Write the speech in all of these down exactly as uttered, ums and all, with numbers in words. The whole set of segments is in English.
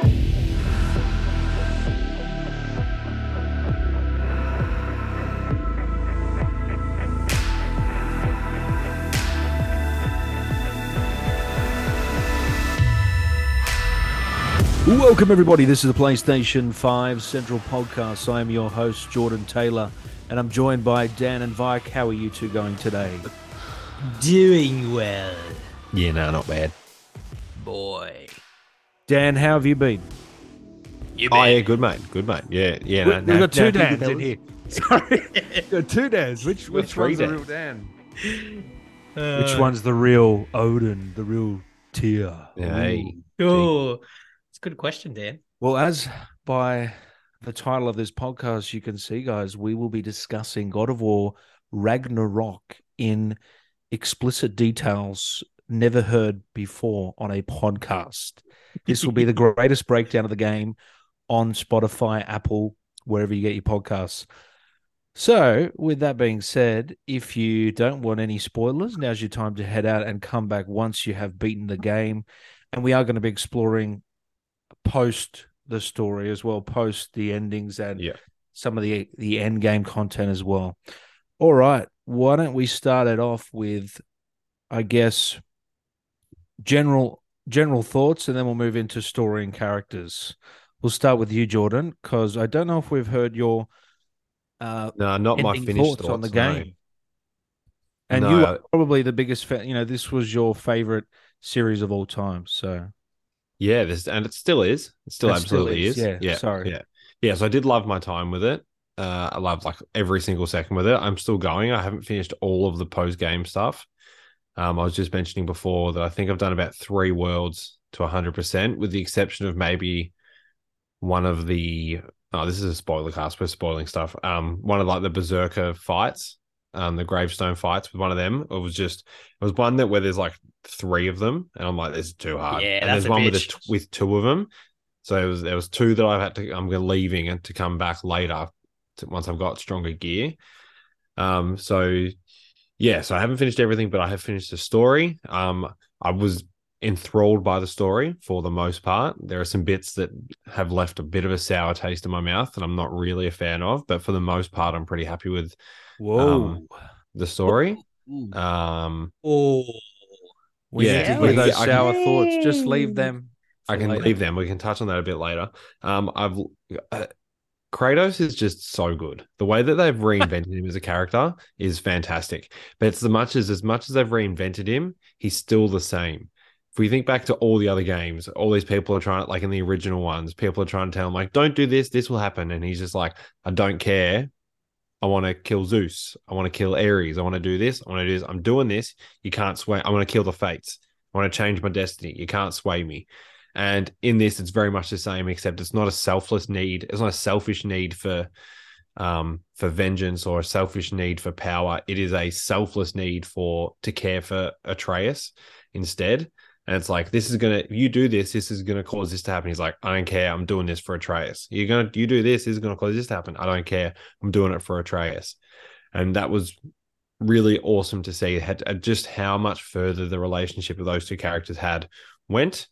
Welcome, everybody. This is the PlayStation five Central Podcast. I am your host, Jordan Taylor, and I'm joined by Dan and Vike. How are you two going today? Doing well. Yeah, no, not bad. Boy. Dan, how have you been? You Oh, yeah, good, mate. Good, mate. Yeah, yeah. We- no, we've no, got two no, Dans fellas. in here. Sorry. We've got two Dans. Which, which three one's the Dans. real Dan? Uh, Which one's the real Odin, the real Tyr? Hey. Ooh. Oh, it's a good question, Dan. Well, as by the title of this podcast, you can see, guys, we will be discussing God of War Ragnarok in explicit details never heard before on a podcast. This will be the greatest breakdown of the game on Spotify, Apple, wherever you get your podcasts. So, with that being said, if you don't want any spoilers, now's your time to head out and come back once you have beaten the game. And we are going to be exploring post the story as well, post the endings and Yeah. some of the the end game content as well. All right, why don't we start it off with, I guess, general general thoughts, and then we'll move into story and characters. We'll start with you, Jordan, because I don't know if we've heard your uh, No, not my ending finished thoughts thoughts on the no. game. And No, you I- are probably the biggest fan. You know, this was your favorite series of all time. So Yeah, this and it still is. It still It still absolutely is, is. yeah, yeah, sorry. yeah, yeah. So I did love my time with it. Uh, I loved like every single second with it. I'm still going. I haven't finished all of the post game stuff. Um, I was just mentioning before that I think I've done about three worlds to one hundred percent, with the exception of maybe one of the. Oh, this is a spoiler cast. We're spoiling stuff. Um, one of like the Berserker fights. Um, the gravestone fights with one of them. It was just it was one that where there's like three of them, and I'm like, this is too hard. Yeah, and that's there's a one with a, bitch. t- with two of them. So it was there was two that I've had to I'm going leaving and to come back later to, once I've got stronger gear. Um, so yeah, so I haven't finished everything, but I have finished the story. Um, I was enthralled by the story for the most part. There are some bits that have left a bit of a sour taste in my mouth that I'm not really a fan of, but for the most part, I'm pretty happy with whoa. Um, the story. Ooh. Um, Oh. We yeah, need to we hear can- those I can- sour thoughts. Just leave them. I for can later. leave them. We can touch on that a bit later. Um, I've uh, Kratos is just so good. The way that they've reinvented him as a character is fantastic. But it's as much as as much as they've reinvented him, he's still the same. If we think back to all the other games, all these people are trying, like in the original ones, people are trying to tell him like, "Don't do this. This will happen," and he's just like, "I don't care. I want to kill Zeus. I want to kill Ares. I want to do this. I want to do this. I'm doing this. You can't sway. I want to kill the fates. I want to change my destiny. You can't sway me." And in this, it's very much the same, except it's not a selfless need. It's not a selfish need for, um, for vengeance or a selfish need for power. It is a selfless need for to care for Atreus instead. And it's like, this is gonna. If you do this, this is gonna cause this to happen. He's like, I don't care. I'm doing this for Atreus. You're gonna, you do this. This is gonna cause this to happen. I don't care. I'm doing it for Atreus. And that was really awesome to see. Had uh, just how much further the relationship of those two characters had went.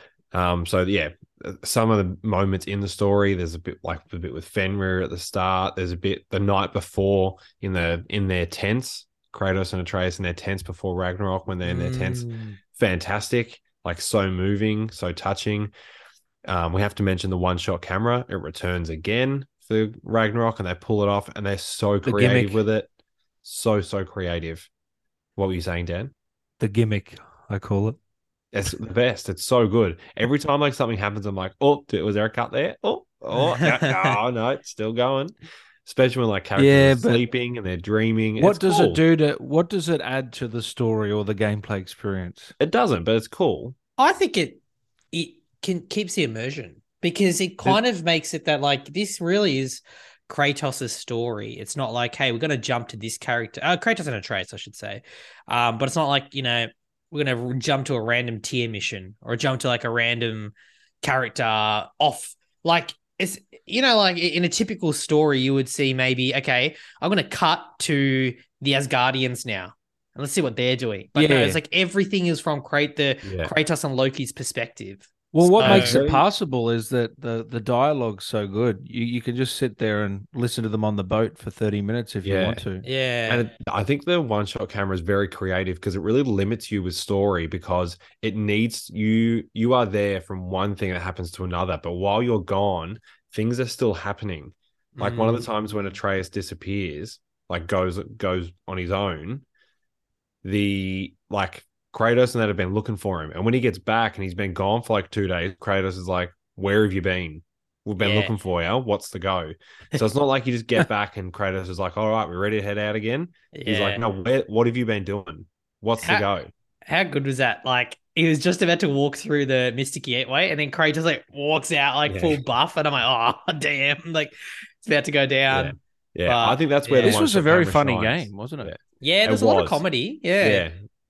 Um, so yeah, some of the moments in the story, there's a bit like a bit with Fenrir at the start. There's a bit the night before in the in their tents, Kratos and Atreus in their tents before Ragnarok when they're in their tents. Mm. Fantastic, like so moving, so touching. Um, we have to mention the one-shot camera. It returns again for Ragnarok, and they pull it off, and they're so The creative gimmick. with it. So so creative. What were you saying, Dan? The gimmick, I call it. It's the best. It's so good. Every time like something happens, I'm like, oh, was there a cut there? Oh, oh, no, oh, no, it's still going. Especially when like characters Yeah, are but sleeping and they're dreaming. What It's does cool. it do to? What does it add to the story or the gameplay experience? It doesn't, but it's cool. I think it it can keeps the immersion because it kind of makes it that like this really is Kratos' story. It's not like, hey, we're going to jump to this character. Uh, Kratos and Atreus, I should say. Um, but it's not like, you know, we're going to jump to a random tier mission or jump to like a random character off. Like, it's, you know, like in a typical story, you would see maybe, okay, I'm going to cut to the Asgardians now. And let's see what they're doing. But no, Yeah. it's like everything is from Krat- the Yeah. Kratos and Loki's perspective. Well, what makes So- it passable is that the the dialogue's so good. You you can just sit there and listen to them on the boat for thirty minutes if you Yeah. want to. Yeah. And it, I think the one shot camera is very creative because it really limits you with story because it needs you you are there from one thing that happens to another, but while you're gone, things are still happening. Like one of the Mm. times when Atreus disappears, like goes goes on his own, the like Kratos and that have been looking for him. And when he gets back and he's been gone for like two days, Kratos is like, "Where have you been? We've been Yeah. looking for you. What's the go?" So it's not like you just get back and Kratos is like, "All right, we're ready to head out again." He's like, Yeah. "No, where, what have you been doing? What's the How- go?" How good was that? Like he was just about to walk through the Mystic Gateway, and then Kratos like walks out like Yeah. full buff, and I'm like, oh damn, like it's about to go down. Yeah, But, I think that's where yeah. the This was a one-shot very camera funny shines. game, wasn't it? Yeah. Yeah, there's It a lot of was. comedy. Yeah, Yeah,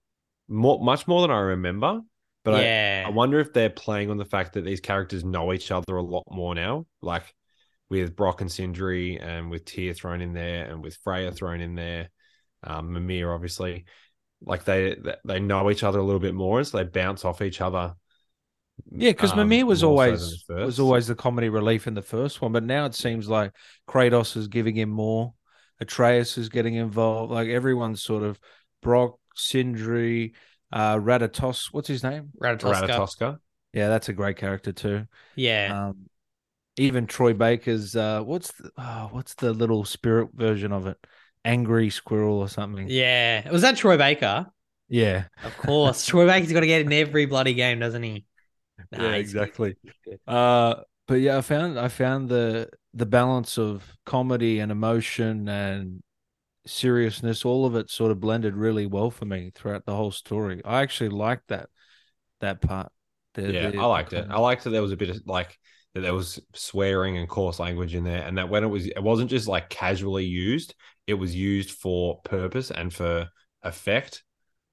more, much more than I remember. But yeah, I, I wonder if they're playing on the fact that these characters know each other a lot more now, like with Brock and Sindri, and with Tyr thrown in there, and with Freya thrown in there, um, Mimir obviously. Like they they know each other a little bit more, so they bounce off each other. Yeah, because um, Mimir was more so always than the was first. always the comedy relief in the first one, but now it seems like Kratos is giving him more. Atreus is getting involved. Like everyone's sort of Brock, Sindri, uh, Radatos. What's his name? Ratatoska. Ratatoska. Yeah, that's a great character too. Yeah, Um, even Troy Baker's uh, what's the, oh, what's the little spirit version of it? Angry squirrel or something. yeah. Was that Troy Baker? Yeah, Of course, Troy Baker's got to get in every bloody game, doesn't he? Nah, yeah, he's good. exactly. Uh, but yeah, I found I found the the balance of comedy and emotion and seriousness, all of it sort of blended really well for me throughout the whole story. I actually liked that that part. The, Yeah, the- I liked it. um, I liked that there was a bit of like that there was swearing and coarse language in there, and that when it was, it wasn't just like casually used; it was used for purpose and for effect.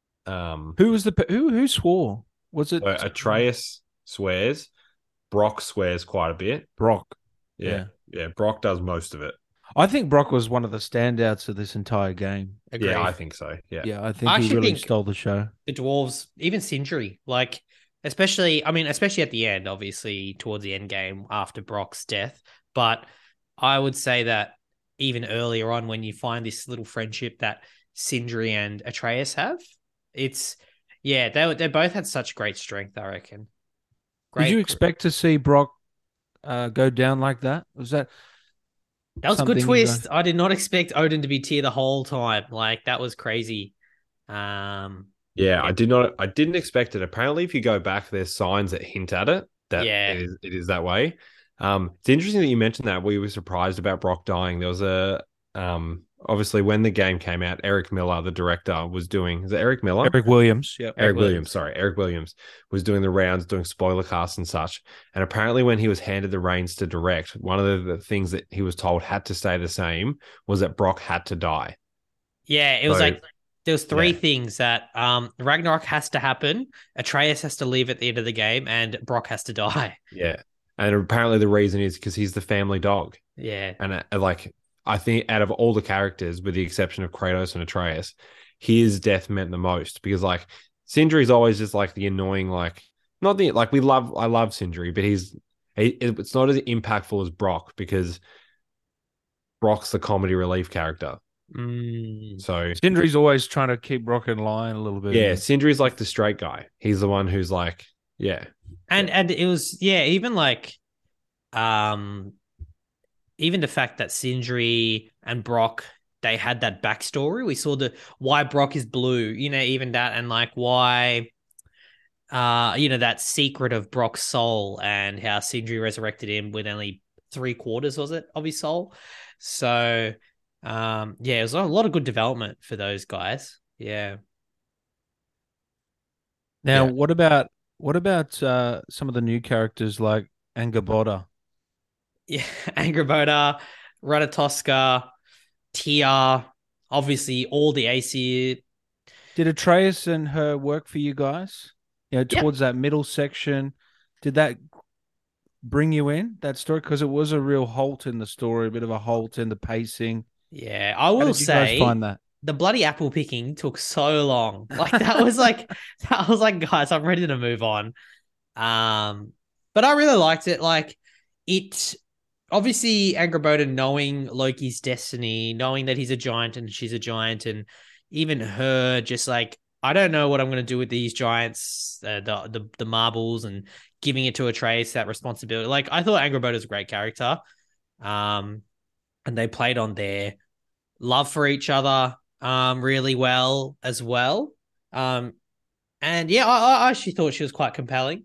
Um, Who was the pe- who who swore? Was it so Atreus swears, Brock swears quite a bit. Brock? Yeah, yeah, Brock does most of it. I think Brock was one of the standouts of this entire game. Agreed. Yeah, I think so. Yeah, Yeah, I think I he actually really think- stole the show. the dwarves, even Sindri, like especially, I mean, especially at the end, obviously towards the end game after Brock's death. But I would say that even earlier on, when you find this little friendship that Sindri and Atreus have, it's yeah, they they both had such great strength. I reckon. Great. Did you expect to see Brock uh, go down like that? Was that That was a something good you twist. guys- I did not expect Odin to be Tyr the whole time. Like that was crazy. Um, yeah, I did not. I didn't expect it. Apparently, if you go back, there's signs that hint at it that Yeah. it is it is that way. Um, it's interesting that you mentioned that. We were surprised about Brock dying. There was a um, obviously when the game came out, Eric Miller, the director, was doing. Is it Eric Miller? Eric Williams? Yeah. Eric Eric Williams. Williams. Sorry, Eric Williams was doing the rounds, doing spoiler casts and such. And apparently, when he was handed the reins to direct, one of the, the things that he was told had to stay the same was that Brock had to die. yeah, it was So- like there was three yeah. things that um Ragnarok has to happen, Atreus has to leave at the end of the game, and Brock has to die. Yeah, and apparently the reason is because he's the family dog. Yeah, And uh, like, I think out of all the characters, with the exception of Kratos and Atreus, his death meant the most because like Sindri's always just like the annoying, like not the like we love. I love Sindri, but he's he, it's not as impactful as Brock because Brock's the comedy relief character. Mm. So Sindri's always trying to keep Brock in line a little bit. yeah, Sindri's like the straight guy. He's the one who's like, yeah, and and it was yeah, even like um even the fact that Sindri and Brock, they had that backstory. We saw the why Brock is blue, you know, even that, and like why uh you know, that secret of Brock's soul and how Sindri resurrected him with only three quarters, was it, of his soul. So um yeah, it was a lot of good development for those guys. Yeah. Now, Yeah. what about what about uh, some of the new characters like Angerboda? Yeah, Angerboda, Ratatoska, Tia, obviously all the Aesir. Did Atreus and her work for you guys? You know, Yeah. towards that middle section, did that bring you in that story? Because it was a real halt in the story, a bit of a halt in the pacing. Yeah, I How will did you guys say find that? the bloody apple picking took so long. Like that was like that was like, guys, I'm ready to move on. Um, But I really liked it. Like it, obviously, Angrboda knowing Loki's destiny, knowing that he's a giant and she's a giant, and even her just like, I don't know what I'm going to do with these giants, uh, the, the the marbles, and giving it to Atreus that responsibility. Like I thought Angrboda was a great character, um, and they played on their love for each other, um, really well as well. Um, and yeah, I, I actually thought she was quite compelling.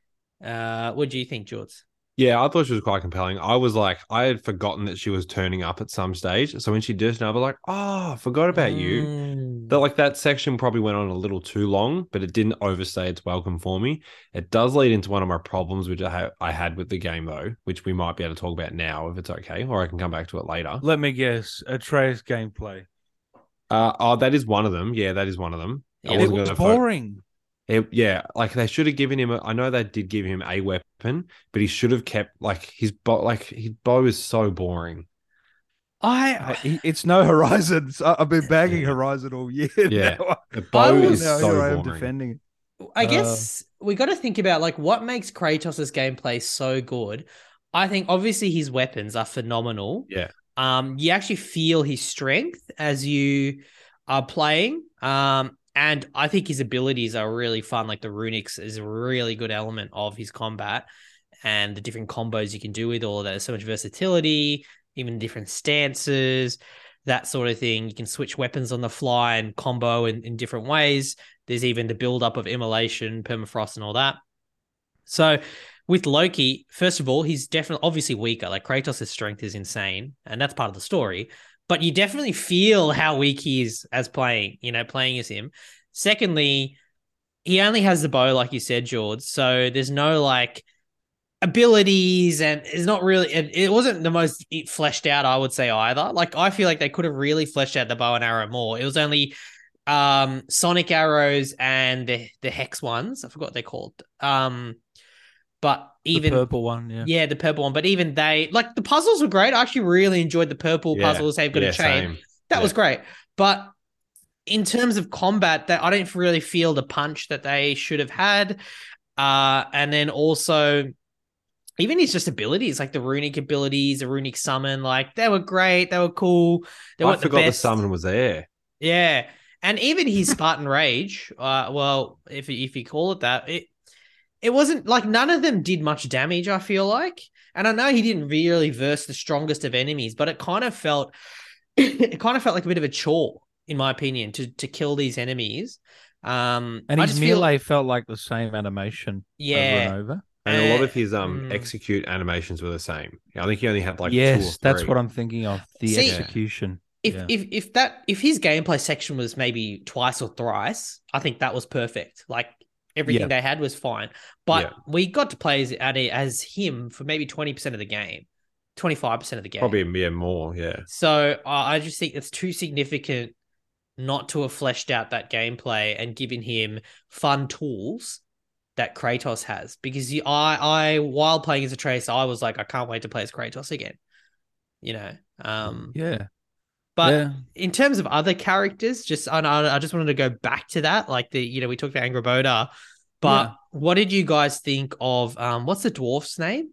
Uh, what do you think, George? Yeah, I thought she was quite compelling. I was like, I had forgotten that she was turning up at some stage. So when she did, I was like, oh, I forgot about you. That Mm. like that section probably went on a little too long, but it didn't overstay its welcome for me. It does lead into one of my problems, which I, ha- I had with the game though, which we might be able to talk about now if it's okay, or I can come back to it later. Let me guess. Atreus gameplay. Uh, oh, that is one of them. Yeah, that is one of them. Yeah, I It wasn't was going to fo- boring. It, yeah, like they should have given him. A, I know they did give him a weapon, but he should have kept like his bow. Like his bow is so boring. I I, he- it's no Horizon. So I've been bagging Yeah. Horizon all year. Yeah, Now, the I bow was- is now so here I am boring. defending it. I Uh, guess we got to think about like what makes Kratos' gameplay so good. I think obviously his weapons are phenomenal. Yeah, Um, you actually feel his strength as you are playing. Um, and I think his abilities are really fun. Like the runics is a really good element of his combat, and the different combos you can do with all of that. There's so much versatility, even different stances, that sort of thing. You can switch weapons on the fly and combo in, in different ways. There's even the build up of immolation, permafrost, and all that. So with Loki, first of all, he's definitely obviously weaker. Like Kratos' strength is insane, and that's part of the story. But you definitely feel how weak he is as playing, you know, playing as him. Secondly, he only has the bow, like you said, George. So there's no like abilities, and it's not really. It, it wasn't the most fleshed out, I would say, either. Like I feel like they could have really fleshed out the bow and arrow more. It was only um sonic arrows and the the hex ones. I forgot what they're called. Um, but even the purple one, yeah. yeah, the purple one. But even they like the puzzles were great. I actually really enjoyed the purple yeah, puzzles. They've got yeah, a chain. same. That Yeah. was great. But in terms of combat, that I didn't really feel the punch that they should have had. Uh, and then also even his just abilities, like the runic abilities, the runic summon, like they were great. They were cool. They I weren't the forgot the best. summon was there. Yeah. And even his Spartan Rage, uh, well, if if you call it that, it it wasn't like none of them did much damage, I feel like. And I know he didn't really verse the strongest of enemies, but it kind of felt it kind of felt like a bit of a chore, in my opinion, to to kill these enemies. Um And I his just feel melee felt like the same animation over yeah. and over. And a lot Uh, of his um mm. execute animations were the same. I think he only had like two or Yes, that's three. what I'm thinking of. The See, execution. If yeah. if if that if his gameplay section was maybe twice or thrice, I think that was perfect. Like everything Yeah. they had was fine. But Yeah. we got to play as at it as him for maybe twenty percent of the game, twenty-five percent of the game. Probably yeah, more, yeah. So uh, I just think it's too significant not to have fleshed out that gameplay and given him fun tools that Kratos has. Because you, I, I, while playing as Atreus, I was like, I can't wait to play as Kratos again. You know, um, Yeah. but yeah. in terms of other characters, just I, I just wanted to go back to that. Like the, you know, we talked about Angrboda, but Yeah. what did you guys think of? Um, what's the dwarf's name?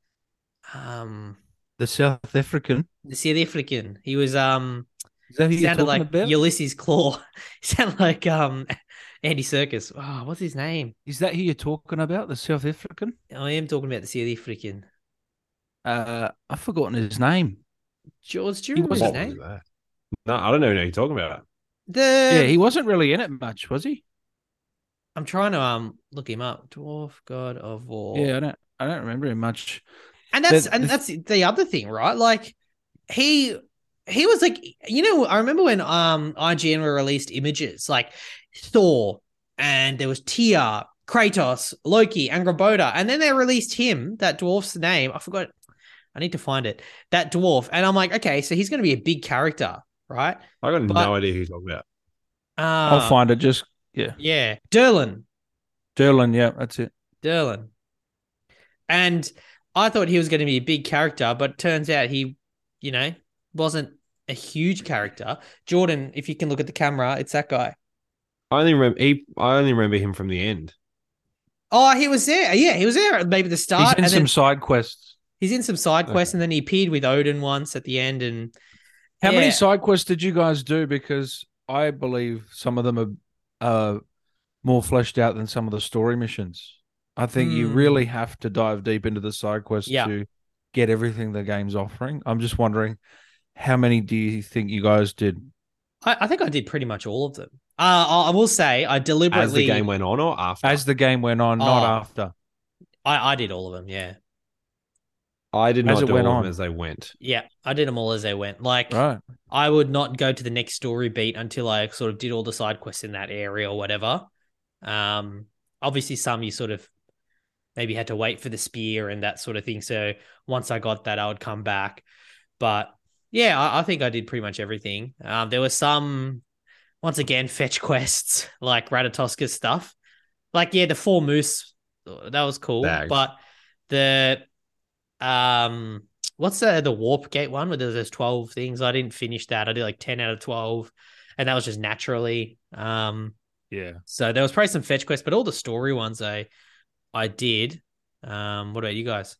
Um, The South African. the South African. He was um. Is that who He you're sounded talking like about? Ulysses Claw. He sounded like um Andy Serkis. Oh, what's his name? Is that who you're talking about? The South African? I am talking about the South African. Uh, I've forgotten his name. George, do you He remember his What name? was that? No, I don't even know who you're talking about. The Yeah, he wasn't really in it much, was he? I'm trying to um look him up. Dwarf God of War. Yeah, I don't. I don't remember him much. And that's The- and the- that's the other thing, right? Like he he was like, you know, I remember when um I G N were released images like Thor and there was Tyr, Kratos, Loki, Angrboda, and then they released him, that dwarf's name. I forgot. I need to find it. That dwarf, and I'm like, okay, so he's going to be a big character, right? I got But- no idea who you're talking about. Uh, I'll find it. Just yeah, Yeah, Derlin. Derlin. Yeah, that's it. Derlin. And I thought he was going to be a big character, but turns out he, you know, wasn't a huge character. Jordan, if you can look at the camera, it's that guy. I only remember he, I only remember him from the end. Oh, he was there. Yeah, he was there at maybe the He's start. in and some then side quests. he's in some side quests, Okay. and then he appeared with Odin once at the end. And How yeah. many side quests did you guys do? Because I believe some of them are uh, more fleshed out than some of the story missions. I think you Hmm. really have to dive deep into the side quests Yeah. to get everything the game's offering. I'm just wondering, how many do you think you guys did? I, I think I did pretty much all of them. Uh, I I will say I deliberately As the game went on or after? As the game went on, not Oh. after. I, I did all of them. Yeah, I did As not it do went all of on. them as they went. yeah, I did them all as they went. Like Right. I would not go to the next story beat until I sort of did all the side quests in that area or whatever. Um, obviously some you sort of maybe had to wait for the spear and that sort of thing. So once I got that, I would come back. But yeah, I, I think I did pretty much everything. Um, there were some, once again, fetch quests like Ratatoska stuff. Like, yeah, the four moose, that was cool. Bags. But the, um, what's the, the warp gate one where there's those twelve things? I didn't finish that. I did like ten out of twelve. And that was just naturally. Um, Yeah. so there was probably some fetch quests, but all the story ones I I did. Um, what about you guys?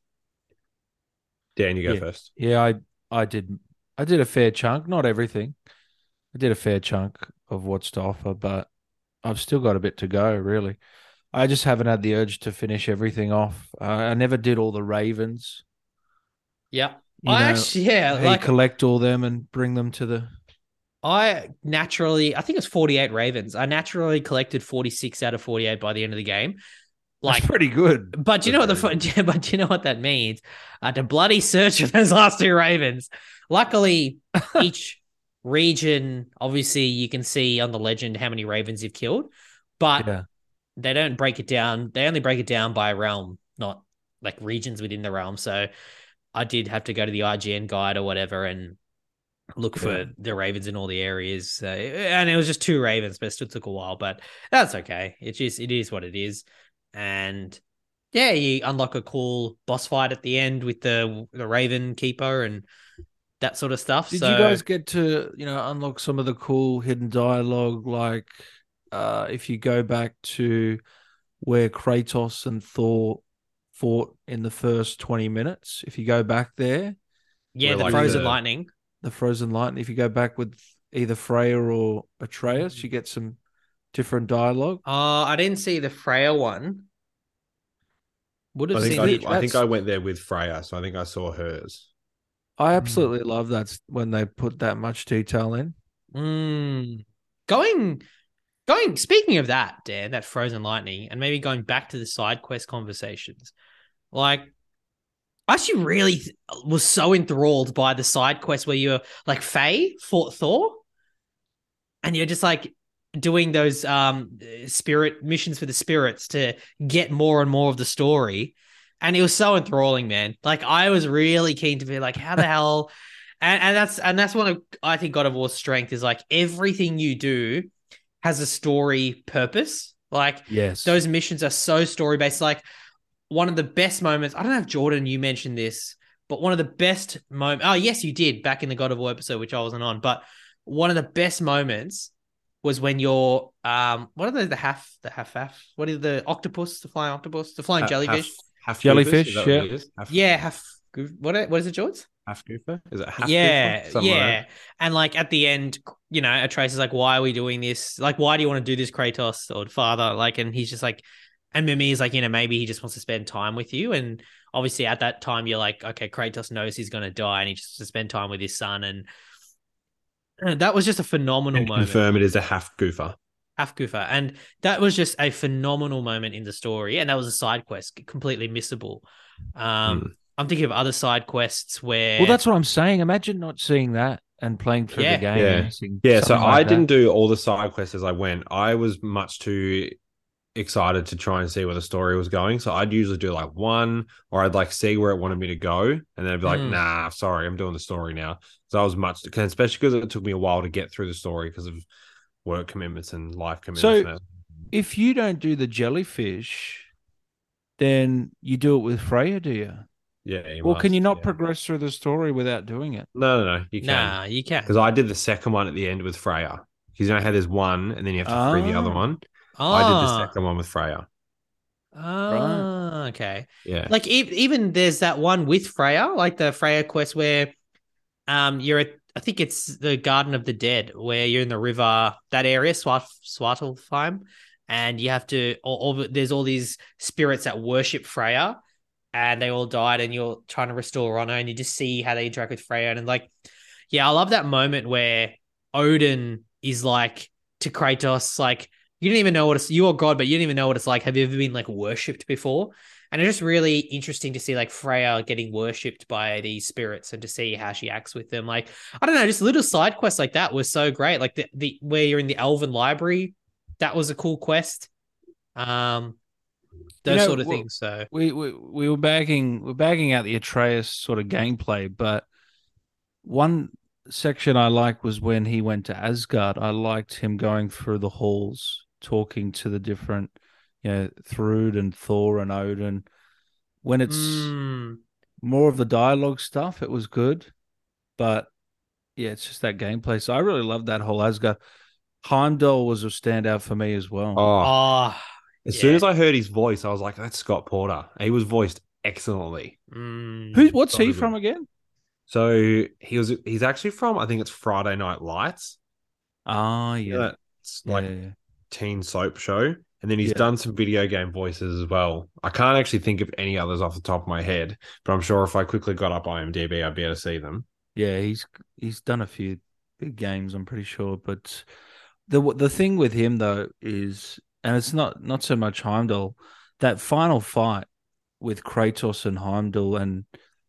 Dan, you go Yeah. first. Yeah, I I did I did a fair chunk, not everything. I did a fair chunk of what's to offer, but I've still got a bit to go, really. I just haven't had the urge to finish everything off. Uh, I never did all the Ravens. Yeah. You I know, actually, yeah, how you like collect all them and bring them to the. I naturally, I think it was forty-eight Ravens. I naturally collected forty-six out of forty-eight by the end of the game. Like, That's pretty good. but you know what the That's fu- but you know what that means? I had to bloody search for those last two Ravens. Luckily, each region, obviously, you can see on the legend how many Ravens you've killed, but Yeah. they don't break it down. They only break it down by realm, not like regions within the realm. So I did have to go to the I G N guide or whatever and look for Yeah. the Ravens in all the areas. Uh, and it was just two Ravens, but it still took a while. But that's okay. It's just it is what it is. And yeah, you unlock a cool boss fight at the end with the the Raven Keeper and that sort of stuff. Did so you guys get to, you know, unlock some of the cool hidden dialogue, like uh, if you go back to where Kratos and Thor fought in the first twenty minutes, if you go back there, yeah, Where, the like, Frozen the- Lightning. the Frozen Lightning, if you go back with either Freya or Atreus, you get some different dialogue. Oh, I didn't see the Freya one. Would have I think seen I, the Literally, I think that's- I went there with Freya, so I think I saw hers. I absolutely love that when they put that much detail in. Mm. Going, going. Speaking of that, Dan, that Frozen Lightning, and maybe going back to the side quest conversations. Like, I actually really th- was so enthralled by the side quest where you're like Faye fought Thor, and you're just like doing those um spirit missions for the spirits to get more and more of the story. And it was so enthralling, man. Like I was really keen to be like, how the hell? And, and that's and that's one of I think God of War's strength is like everything you do has a story purpose. Like Yes. those missions are so story based. Like one of the best moments. I don't know if Jordan you mentioned this, but one of the best moments. Oh yes, you did back in the God of War episode, which I wasn't on. But one of the best moments was when you're um what are those the half the half half what is the octopus the flying octopus the flying Ha- jellyfish half- half Jellyfish, goofus, is that what yeah. it is? Half- yeah half what what is it George half goofer? Is it half yeah goofer? Something like yeah that. and like at the end you know Atreus is like why are we doing this like why do you want to do this Kratos or father like and he's just like and Mimi is like you know maybe he just wants to spend time with you and obviously at that time you're like okay Kratos knows he's going to die and he just wants to spend time with his son and and that was just a phenomenal And moment. confirm it is a half goofer. Half Goofer. And that was just a phenomenal moment in the story. And that was a side quest, completely missable. Um, Hmm. I'm thinking of other side quests where. Well, that's what I'm saying. Imagine not seeing that and playing through Yeah. the game. Yeah. and missing Yeah, so something I like that. didn't do all the side quests as I went. I was much too excited to try and see where the story was going. So I'd usually do like one, or I'd like see where it wanted me to go, and then I'd be like, Mm. "Nah, sorry, I'm doing the story now." So I was much, especially because it took me a while to get through the story because of work commitments and life commitments. So- and that. If you don't do the jellyfish, then you do it with Freya, do you? yeah, you Well, can must, you not yeah. progress through the story without doing it? No, no, no, you can. Nah, you can. Because I did the second one at the end with Freya. Because you know how there's one, and then you have to free the other Ah. one. Oh, I did the second one with Freya. Right. Ah, okay. Yeah. Like e- even there's that one with Freya, like the Freya quest where um you're at, I think it's the Garden of the Dead, where you're in the river, that area, Swat Svartalfheim, and you have to all, all there's all these spirits that worship Freya, and they all died, and you're trying to restore honor, and you just see how they interact with Freya, and like, yeah, I love that moment where Odin is like to Kratos, like, you didn't even know what it's, you are God, but you didn't even know what it's like. Have you ever been like worshipped before? And it's just really interesting to see like Freya getting worshipped by these spirits and to see how she acts with them. Like, I don't know, just little side quests like that was so great. Like the, the where you're in the Elven Library, that was a cool quest. Um, those You know, sort of well, things. So we we we were bagging we're bagging out the Atreus sort of gameplay, but one section I liked was when he went to Asgard. I liked him going through the halls, talking to the different, you know, Thrud and Thor and Odin. When it's mm, more of the dialogue stuff, it was good, but yeah, it's just that gameplay. So I really loved that whole Asgard. Heimdall was a standout for me as well. Oh, oh as yeah. soon as I heard his voice, I was like, that's Scott Porter. He was voiced excellently. Mm. Who? What's So he good. from again? So he was he's actually from, I think it's Friday Night Lights. Ah, You know, yeah, it's yeah, like yeah. teen soap show. And then he's Yeah. done some video game voices as well. I can't actually think of any others off the top of my head, but I'm sure if I quickly got up IMDb, I'd be able to see them. Yeah, he's he's done a few big games, I'm pretty sure. But the the thing with him though is, and it's not not so much Heimdall, that final fight with Kratos and Heimdall, and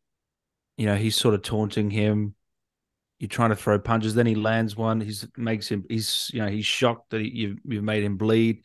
you know he's sort of taunting him. You're trying to throw punches, then he lands one. He's makes him. He's you know he's shocked that you you've made him bleed.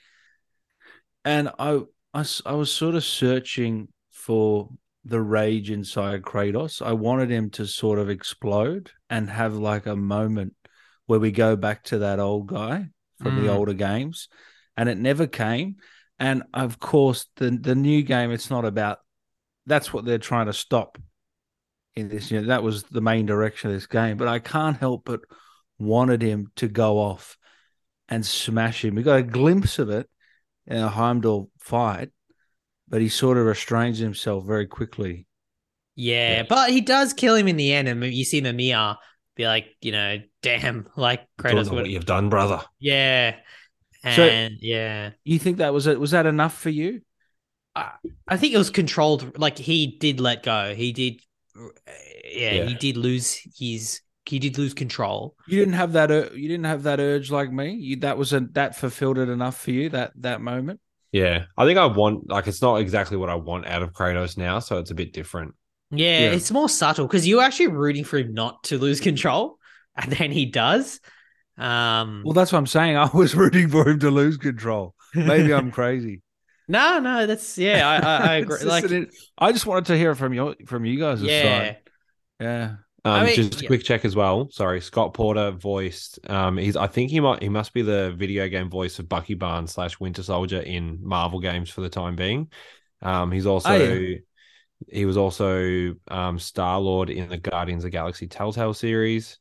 And I, I s- I was sort of searching for the rage inside Kratos. I wanted him to sort of explode and have like a moment where we go back to that old guy from the Mm. older games, and it never came. And of course, the the new game, it's not about. That's what they're trying to stop in this. You know, that was the main direction of this game. But I can't help but wanted him to go off and smash him. We got a glimpse of it in a Heimdall fight, but he sort of restrains himself very quickly. Yeah, Yeah. but he does kill him in the end, and you see Mimir be like, you know, damn, like Don't Kratos know would, what you've done, brother. yeah, So- and yeah, You think that was it? Was that enough for you? I, I think it was controlled. Like he did let go. He did, yeah, Yeah. he did lose his, he did lose control. You didn't have that. ur- You didn't have that urge like me. You, that was a, that fulfilled it enough for you. That that moment. Yeah. I think I want, like, it's not exactly what I want out of Kratos now, so it's a bit different. Yeah, Yeah. it's more subtle because you're actually rooting for him not to lose control, and then he does. Um, Well, that's what I'm saying. I was rooting for him to lose control. Maybe I'm crazy. no, no, that's yeah, I, I, I agree. It's Like, just an- I just wanted to hear it from your from you guys' yeah, side. Yeah. Um, I mean, just a yeah. quick check as well. Sorry, Scott Porter voiced. Um, he's. I think he might. He must be the video game voice of Bucky Barnes slash Winter Soldier in Marvel games for the time being. Um, he's also. Oh, yeah. He was also um, Star Lord in the Guardians of the Galaxy Telltale series.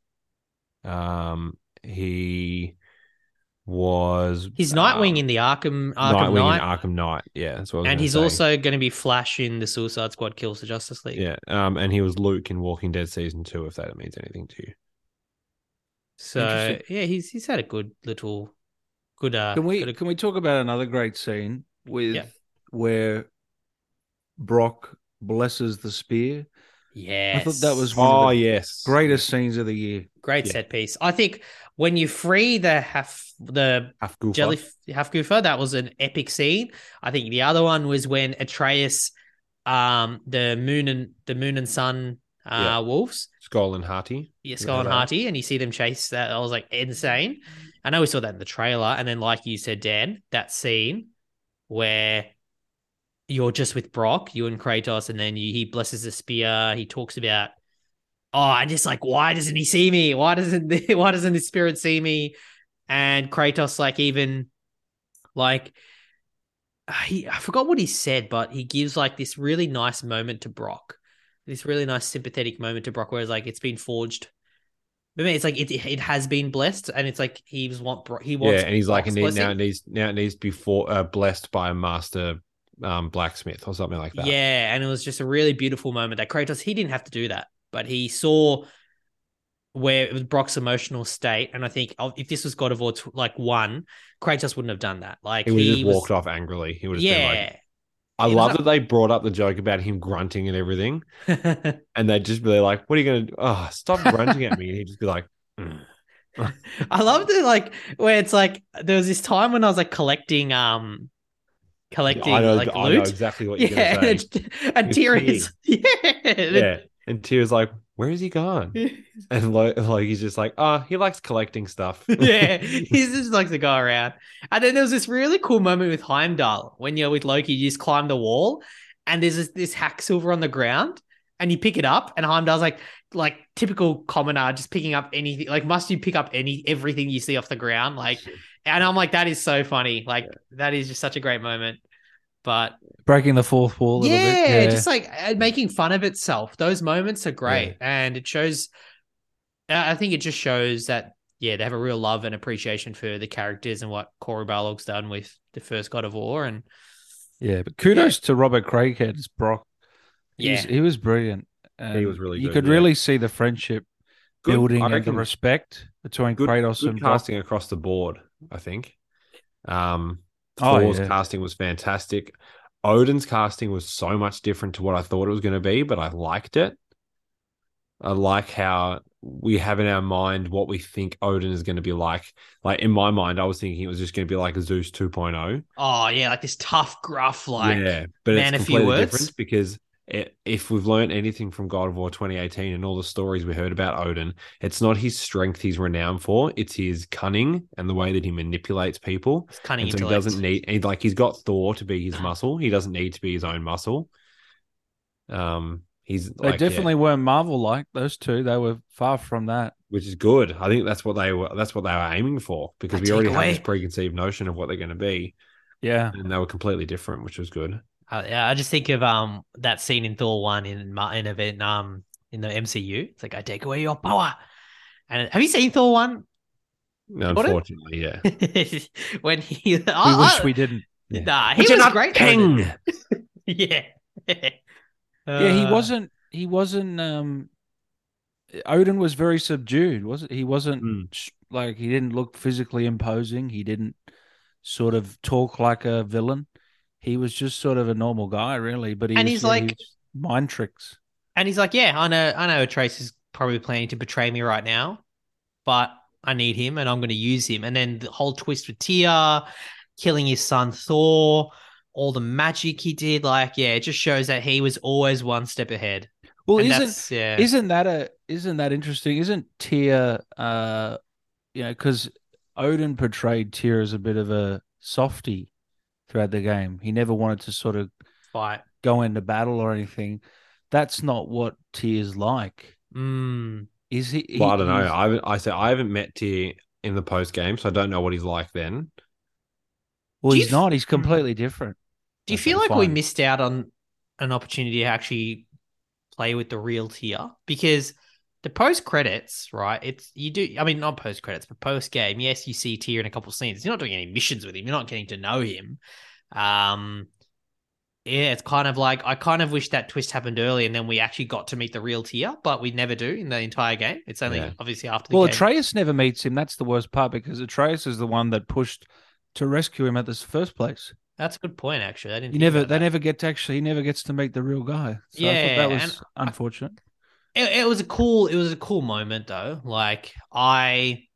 Um, he was. he's Nightwing um, in the Arkham Arkham Nightwing Knight, in Arkham Knight. Yeah, that's what I was and gonna he's say. also going to be Flash in the Suicide Squad Kills the Justice League. Yeah. Um, and he was Luke in Walking Dead season two. If that means anything to you. So Interesting. yeah, he's he's had a good little, good. Uh, Can we good, can we talk about another great scene with Yeah. where Brock blesses the spear? yes, I thought that was one of Oh the yes, greatest scenes of the year. great yeah. set piece. I think when you free the half the Half goof jelly half goofer, that was an epic scene. I think the other one was when Atreus, um, the moon and the moon and sun, uh, Yeah. wolves, Skull and Hearty. yeah, Skull and Hearty, and you see them chase that. I was like insane. I know we saw that in the trailer, and then like you said, Dan, that scene where you're just with Brock, you and Kratos, and then you, he blesses the spear. He talks about, oh, I just like, why doesn't he see me? Why doesn't the, why doesn't the spirit see me? And Kratos, like, even like he, I forgot what he said, but he gives like this really nice moment to Brock, this really nice sympathetic moment to Brock, where it's like it's been forged. I mean, it's like it, it has been blessed, and it's like he was want he wants. Yeah, and he's like, Brock's and now blessing. it needs now it needs to be for, uh, blessed by a master um, blacksmith or something like that. Yeah, and it was just a really beautiful moment that Kratos, he didn't have to do that, but he saw where it was Brock's emotional state. And I think if this was God of War like one, Kratos wouldn't have done that. Like he would have just was, walked off angrily. He would have yeah. been like, I love that they brought up the joke about him grunting and everything. And they'd just be like, what are you going to do? Oh, stop grunting at me. And he'd just be like, mm. I loved it, like, where it's like, there was this time when I was like collecting, um, collecting I know, like I loot. know exactly what you're yeah, going to say. And, and Tyrion's, yeah. Yeah. And Tyrion's like, where is he gone? And like, like he's just like, oh, he likes collecting stuff. Yeah, he just likes to go around. And then there was this really cool moment with Heimdall when you're with Loki, you just climb the wall and there's this, this hack silver on the ground and you pick it up and Heimdall's like, like typical commoner, just picking up anything. Like, must you pick up any everything you see off the ground? Like, and I'm like, that is so funny. Like, that is just such a great moment. But breaking the fourth wall a yeah, little bit. Yeah, just like making fun of itself. Those moments are great. Yeah. And it shows, I think it just shows that, yeah, they have a real love and appreciation for the characters and what Corey Barlog's done with the first God of War. And yeah, but kudos yeah. to Robert Craighead as Brock. He yeah, was, he was brilliant. And he was really you good. You could yeah. really see the friendship good, building and the respect between good, Kratos good and casting Brock. across the board, I think. Um, oh, Thor's yeah. casting was fantastic. Odin's casting was so much different to what I thought it was going to be, but I liked it. I like how we have in our mind what we think Odin is going to be like. Like in my mind, I was thinking it was just going to be like a Zeus two point oh. Oh yeah, like this tough, gruff, like yeah, but man, it's a few completely words. different because it, if we've learned anything from God of War twenty eighteen and all the stories we heard about Odin, it's not his strength he's renowned for; it's his cunning and the way that he manipulates people. His cunning, and so he doesn't need he, like he's got Thor to be his muscle. He doesn't need to be his own muscle. Um. He's they like, definitely yeah. weren't Marvel like those two. They were far from that, which is good. I think that's what they were. That's what they were aiming for because I we already away. have this preconceived notion of what they're going to be. Yeah, and they were completely different, which was good. Uh, yeah, I just think of um that scene in Thor one in in event um in the M C U. It's like, I take away your power. And have you seen Thor one? No, unfortunately, yeah. When he, we oh, wish we didn't. Yeah. Nah, he but was great. King. yeah. Uh, yeah, he wasn't. He wasn't. Um, Odin was very subdued, wasn't he? Wasn't mm. like he didn't look physically imposing. He didn't sort of talk like a villain. He was just sort of a normal guy, really. But he and was, he's yeah, like he was mind tricks. And he's like, yeah, I know, I know, Trace is probably planning to betray me right now, but I need him, and I'm going to use him. And then the whole twist with Tyr, killing his son Thor. All the magic he did, like, yeah, it just shows that he was always one step ahead. Well, and isn't yeah. isn't that a isn't that interesting? Isn't Tyr, uh, you know, because Odin portrayed Tyr as a bit of a softy throughout the game. He never wanted to sort of fight, go into battle or anything. That's not what Tyr's like. Mm. Is he? Well, he I don't know. I haven't, I say I haven't met Tyr in the post game, so I don't know what he's like then. Well, Do he's f- not. He's completely different. Do you feel like fine. we missed out on an opportunity to actually play with the real Tyr? Because the post credits, right? It's you do. I mean, not post credits, but post game. Yes, you see Tyr in a couple of scenes. You're not doing any missions with him. You're not getting to know him. Um, yeah, it's kind of like I kind of wish that twist happened early, and then we actually got to meet the real Tyr, but we never do in the entire game. It's only yeah. obviously after the well, game. Atreus never meets him. That's the worst part because Atreus is the one that pushed to rescue him at the first place. That's a good point, actually. I didn't. You never. They that. never get to actually. He never gets to meet the real guy. So yeah, I thought that was unfortunate. It, it was a cool. It was a cool moment, though. Like I,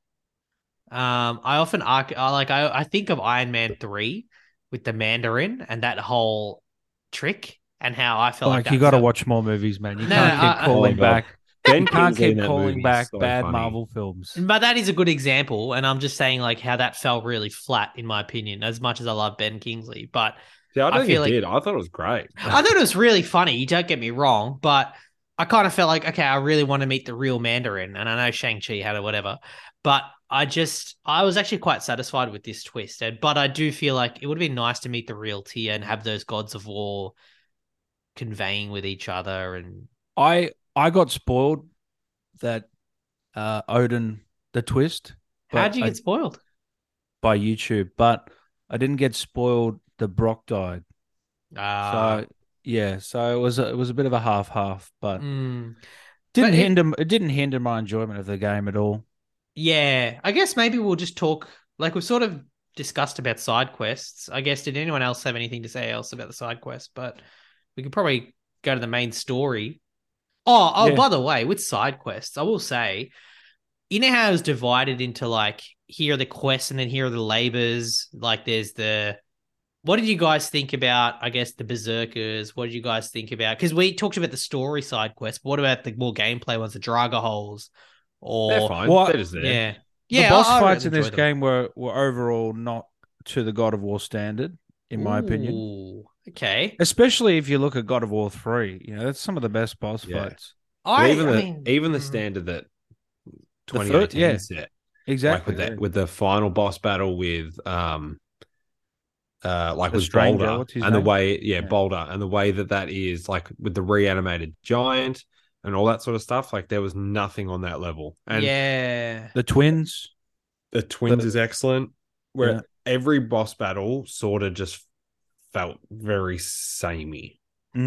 um, I often arc. Like I, I think of Iron Man three with the Mandarin and that whole trick and how I felt like, like you got to watch more movies, man. You no, can't no, keep I, calling I, back. Ben can't keep calling back so bad funny. Marvel films. But that is a good example, and I'm just saying like how that fell really flat in my opinion. As much as I love Ben Kingsley, but yeah, I don't I think feel it like, did. I thought it was great. I thought it was really funny. Don't get me wrong, but I kind of felt like okay, I really want to meet the real Mandarin, and I know Shang-Chi had it, whatever, but I just I was actually quite satisfied with this twist. And but I do feel like it would have been nice to meet the real Tyr and have those gods of war conveying with each other. And I I got spoiled that uh, Odin the twist. How'd you get I, spoiled? By YouTube, but I didn't get spoiled that Brock died. Ah, So yeah, so it was a, it was a bit of a half half, but mm. didn't But it, hinder it didn't hinder my enjoyment of the game at all. yeah, I guess maybe we'll just talk. Like we've sort of discussed about side quests. I guess did anyone else have anything to say else about the side quest? But we could probably go to the main story. Oh, oh, Yeah. by the way, with side quests, I will say, you know how it's divided into like here are the quests and then here are the labors. Like there's the what did you guys think about, I guess, the Berserkers? What did you guys think about? Because we talked about the story side quest, but what about the more gameplay ones, the Draga holes? They're Or, fine. Well, They're just there. yeah. the Yeah, boss I, I fights in enjoy this them. game were were overall not to the God of War standard, in my opinion. Ooh, okay. Especially if you look at God of War three, you know, that's some of the best boss Yeah. fights. But I, even I the mean, even the mm, standard that The twenty first, eighteen yeah, set, like exactly. with that yeah. with the final boss battle with um uh like The with stranger, Boulder what's his and the name? way yeah, Yeah. Boulder and the way that that is like with the reanimated giant and all that sort of stuff, like there was nothing on that level. And yeah. The twins. the twins The- is excellent, where Yeah. every boss battle sort of just felt very samey.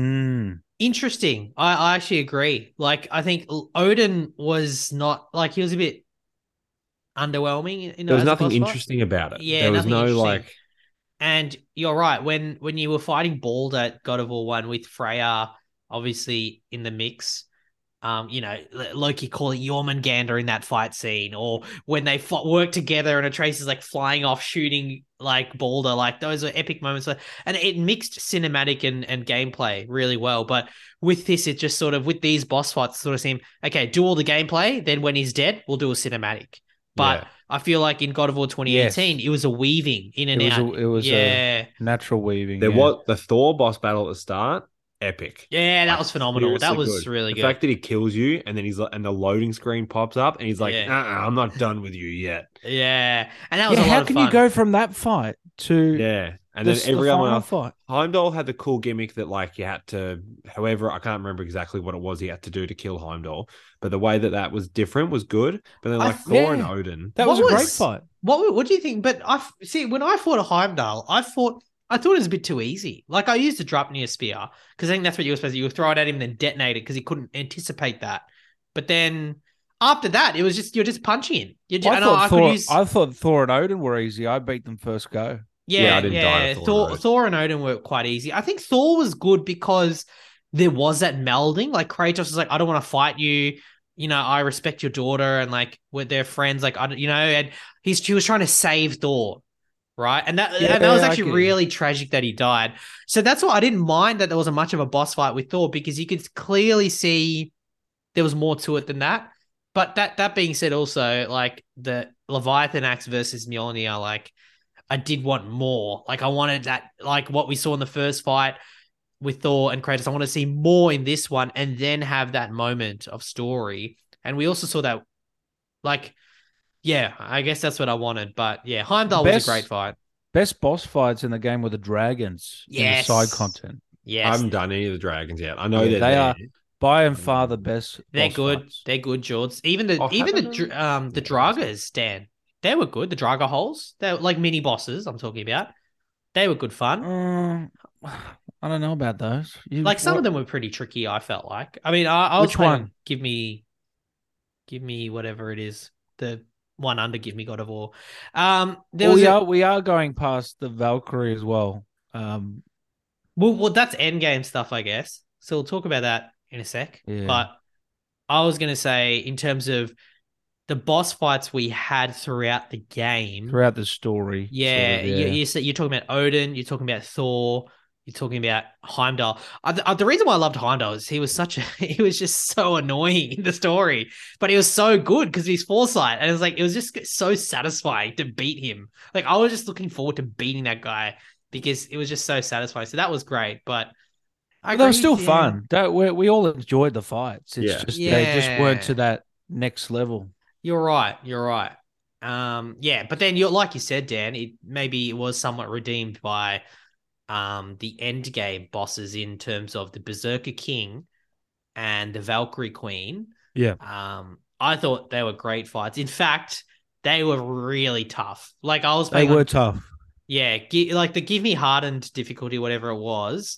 Mm. Interesting. I, I actually agree. Like, I think Odin was not, like, he was a bit underwhelming, you know, There was as a nothing boss fight. interesting about it. Yeah, There was nothing no interesting. like And you're right. When when you were fighting Balder at God of War One with Freya, obviously in the mix, um, you know, Loki calling Jormungandr in that fight scene, or when they fought, work together and Atreus is like flying off, shooting like Balder, like those are epic moments. And it mixed cinematic and, and gameplay really well. But with this, it just sort of with these boss fights, sort of seem okay. Do all the gameplay, then when he's dead, we'll do a cinematic. But yeah. I feel like in God of War twenty eighteen, Yes. it was a weaving in and It was out. a it was yeah. a natural weaving. There yeah. was the Thor boss battle at the start, epic. Yeah, that Like, was phenomenal. That seriously was good. really the good. fact that he kills you and then he's like, and the loading screen pops up and he's like, Yeah. uh-uh, I'm not done with you yet. Yeah. And that was Yeah, a lot how of can fun. you go from that fight to Yeah. And the, then the every final other fight? Heimdall had the cool gimmick that like you had to, however, I can't remember exactly what it was he had to do to kill Heimdall, but the way that that was different was good. But then I like th- Thor and yeah. Odin, That What was a great was- fight. What what do you think? But I see when I fought a Heimdall, I fought I thought it was a bit too easy. Like I used a Draupnir spear because I think that's what you were supposed to. You would throw it at him and then detonate it because he couldn't anticipate that. But then after that, it was just you're just punching him. You're just, I and thought I, I Thor. could use I thought Thor and Odin were easy. I beat them first go. yeah, Yeah, yeah. I didn't die to Thor and Thor, Odin. Thor and Odin were quite easy. I think Thor was good because there was that melding. Like Kratos was like, I don't want to fight you. You know, I respect your daughter, and like with their friends, like I, don't- you know, and he's he was trying to save Thor, right? And that Yeah, and that was I actually get you. really tragic that he died. So that's why I didn't mind that there wasn't much of a boss fight with Thor because you could clearly see there was more to it than that. But that that being said, also like the Leviathan axe versus Mjolnir, like I did want more. Like I wanted that, like what we saw in the first fight with Thor and Kratos. I want to see more in this one, and then have that moment of story. And we also saw that, like, yeah, I guess that's what I wanted. But yeah, Heimdall was Best- a great fight. Best boss fights in the game were the dragons in the Yes. side content. I Yes, haven't done any of the dragons yet. I know Yeah, they're they there. are by and Um, far the best. they're boss good. fights. They're good, Jords. Even the Oh, even the haven't dr- they? um the Yeah, Dragas, Dan, they were good. The Draga holes, they're like mini bosses. I'm talking about. They were good fun. Um, I don't know about those. You, Like some what- of them were pretty tricky. I felt like. I mean, I, I was Which playing one? on Give me, give me whatever it is. The one under Give Me God of War. Um, there Well, was we a, are we are going past the Valkyrie as well. Um, well, well, that's endgame stuff, I guess. So we'll talk about that in a sec. Yeah. But I was gonna say, in terms of the boss fights we had throughout the game, throughout the story. yeah, sort of, You, you said you're talking about Odin, you're talking about Thor, you're talking about Heimdall. Uh, the, uh, the reason why I loved Heimdall is he was such a he was just so annoying in the story, but he was so good because of his foresight, and it was like it was just so satisfying to beat him. Like I was just looking forward to beating that guy because it was just so satisfying. So that was great, but I But they were agree still with you. fun. Don't, we, we all enjoyed the fights. It's Yeah. just they just weren't to Yeah. that next level. You're right. You're right. Um, yeah, but then you're like you said, Dan. It maybe it was somewhat redeemed by um the end game bosses in terms of the Berserker King and the Valkyrie Queen. Yeah. Um, I thought they were great fights. In fact, they were really tough. Like I was They playing were on, tough. Yeah, gi- like the give me hardened difficulty, whatever it was.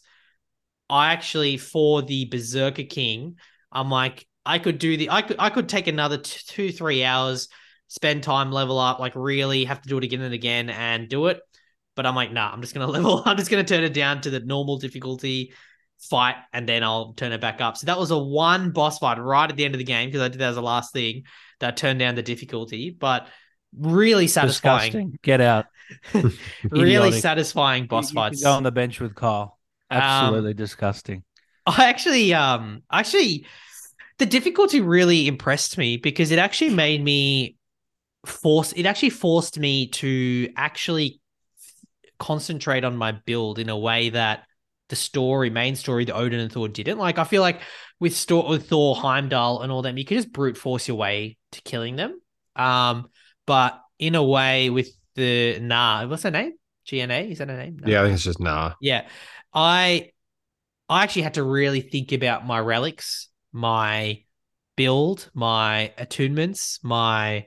I actually for the Berserker King, I'm like I could do the I could I could take another t- two three hours, spend time level up, like really have to do it again and again and do it. But I'm like, nah, I'm just gonna level. I'm just gonna turn it down to the normal difficulty, fight, and then I'll turn it back up. So that was a one boss fight right at the end of the game because I did that as the last thing that I turned down the difficulty, but really satisfying. Disgusting. Get out. Really Idiotic. satisfying You, boss you can fights. go on the bench with Kyle. Um, Absolutely disgusting. I actually, um, actually, the difficulty really impressed me because it actually made me force. It actually forced me to actually concentrate on my build in a way that the story, main story, the Odin and Thor didn't. Like, I feel like with, Sto- with Thor, Heimdall, and all them, you could just brute force your way to killing them. Um, but in a way, with the Nah, what's her name? G N A, is that her name? Yeah, I Nah. think it's just nah. Yeah, I I actually had to really think about my relics, my build, my attunements, my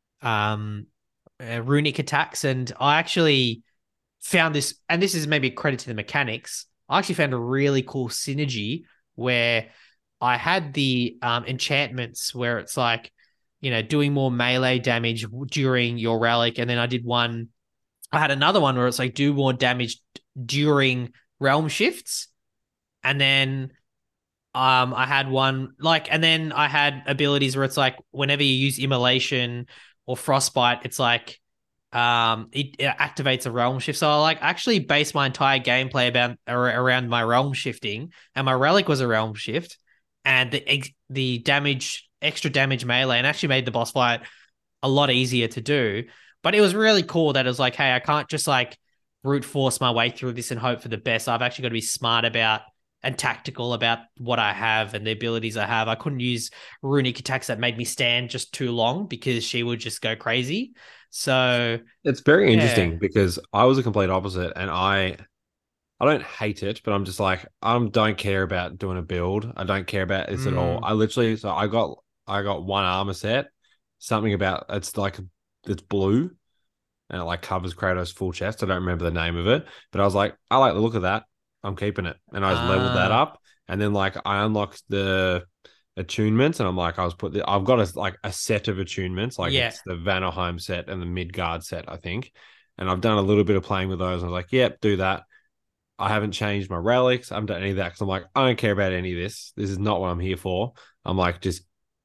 um uh, runic attacks, and I actually found this, and this is maybe a credit to the mechanics. I actually found a really cool synergy where I had the um, enchantments where it's like, you know, doing more melee damage during your relic, and then I did one. I had another one where it's like do more damage during realm shifts, and then um, I had one like, and then I had abilities where it's like whenever you use immolation or frostbite, it's like um, it, it activates a realm shift. So I like actually base my entire gameplay about around my realm shifting, and my relic was a realm shift, and the the damage, extra damage melee, and actually made the boss fight a lot easier to do. But it was really cool that it was like, hey, I can't just like brute force my way through this and hope for the best. I've actually got to be smart about and tactical about what I have and the abilities I have. I couldn't use runic attacks that made me stand just too long because she would just go crazy. So It's very yeah. interesting because I was a complete opposite, and I I don't hate it, but I'm just like I don't care about doing a build. I don't care about this at all. Mm, I literally so I got I got one armor set, something about it's like it's blue and it like covers Kratos' full chest. I don't remember the name of it, but I was like, I like the look of that. I'm keeping it, and I just leveled that uh, up, and then like I unlocked the attunements, and I'm like, I was put the, I've got a like a set of attunements, like yeah. it's the Vanaheim set and the Midgard set, I think, and I've done a little bit of playing with those. And I was like, yep, do that. I haven't changed my relics. I haven't done any of that because I'm like, I don't care about any of this. This is not what I'm here for. I'm like, just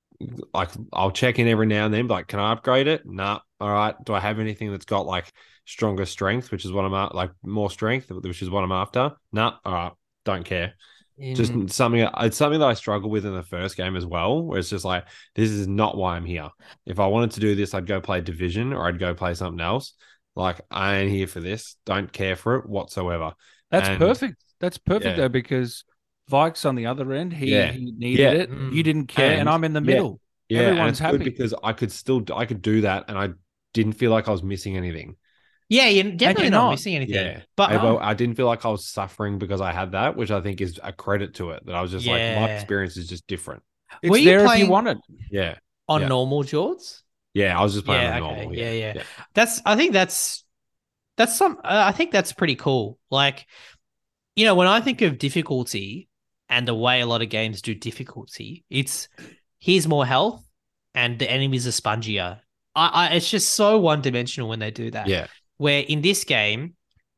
like I'll check in every now and then, but like, can I upgrade it? Nah. All right. Do I have anything that's got like stronger strength, which is what I'm at, like more strength, which is what I'm after? Nah. All right. Don't care. Just In something. It's something that I struggled with in the first game as well, where it's just like, this is not why I'm here. If I wanted to do this, I'd go play Division or I'd go play something else. Like I ain't here for this. Don't care for it whatsoever. That's And perfect. That's perfect yeah, though, because Vikes on the other end, he yeah, he needed yeah. it. You mm, didn't care, and And I'm in the yeah, middle. yeah, and Everyone's it's good happy. because I could still I could do that, and I didn't feel like I was missing anything. yeah, you're And definitely you're not not. missing anything. Yeah, But I, well, No. I didn't feel like I was suffering because I had that, which I think is a credit to it. That I was just like my yeah. experience is just different. Were It's you there if you playing want it. Yeah, on yeah, normal Jords? yeah. I was just playing on Yeah, okay. normal. Yeah, Yeah, yeah. yeah, That's I think that's that's some uh, I think that's pretty cool. Like, you know, when I think of difficulty and the way a lot of games do difficulty, it's here's more health and the enemies are spongier. I, I it's just so one dimensional when they do that. yeah. Where in this game,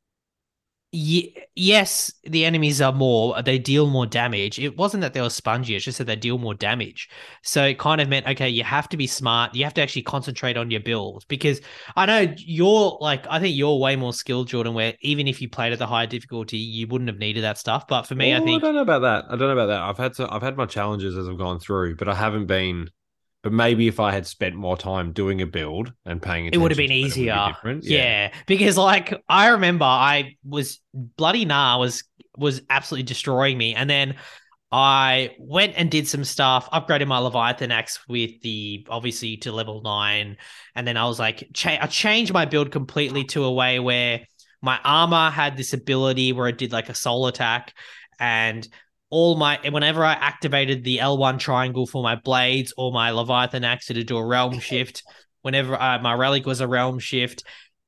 Ye- yes, the enemies are more, they deal more damage. It wasn't that they were spongy, it's just that they deal more damage. So it kind of meant, okay, you have to be smart. You have to actually concentrate on your build because I know you're like, I think you're way more skilled, Jordan, where even if you played at the higher difficulty, you wouldn't have needed that stuff. But for me, I Oh, I think don't know about that. I don't know about that. I've had to, I've had my challenges as I've gone through, but I haven't been. But maybe if I had spent more time doing a build and paying it would have attention been to it, it would be easier. different. Yeah, Yeah. Because like I remember I was bloody nah was was absolutely destroying me. And then I went and did some stuff, upgraded my Leviathan axe with the obviously to level nine, and then I was like, cha- I changed my build completely to a way where my armor had this ability where it did like a soul attack, and all my whenever I activated the L one triangle for my blades or my Leviathan axe to do a realm shift, whenever uh, my relic was a realm shift,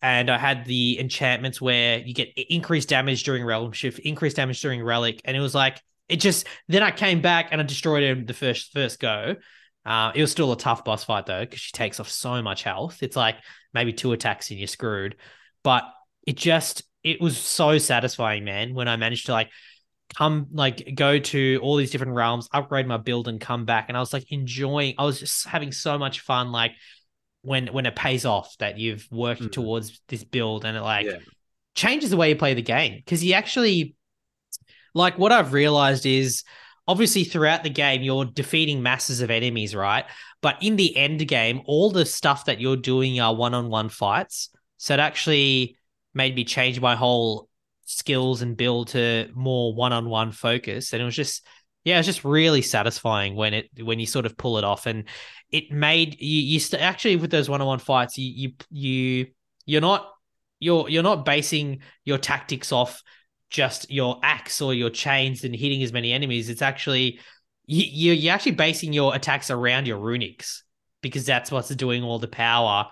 and I had the enchantments where you get increased damage during Realm Shift, increased damage during Relic, and it was like it just. Then I came back and I destroyed him the first first go. Uh, it was still a tough boss fight though, because she takes off so much health. It's like maybe two attacks and you're screwed. But it just it was so satisfying, man, when I managed to like come like go to all these different realms, upgrade my build, and come back. And I was like enjoying. I was just having so much fun, like. when when it pays off that you've worked mm. towards this build, and it like yeah. changes the way you play the game. Because you actually, like what I've realized is obviously throughout the game, you're defeating masses of enemies, right? But in the end game, all the stuff that you're doing are one-on-one fights. So it actually made me change my whole skills and build to more one-on-one focus. And it was just, yeah, it's just really satisfying when it when you sort of pull it off. And it made you you st- actually with those one-on-one fights, you you you you're not you're you're not basing your tactics off just your axe or your chains and hitting as many enemies. It's actually you you're actually basing your attacks around your runics, because that's what's doing all the power.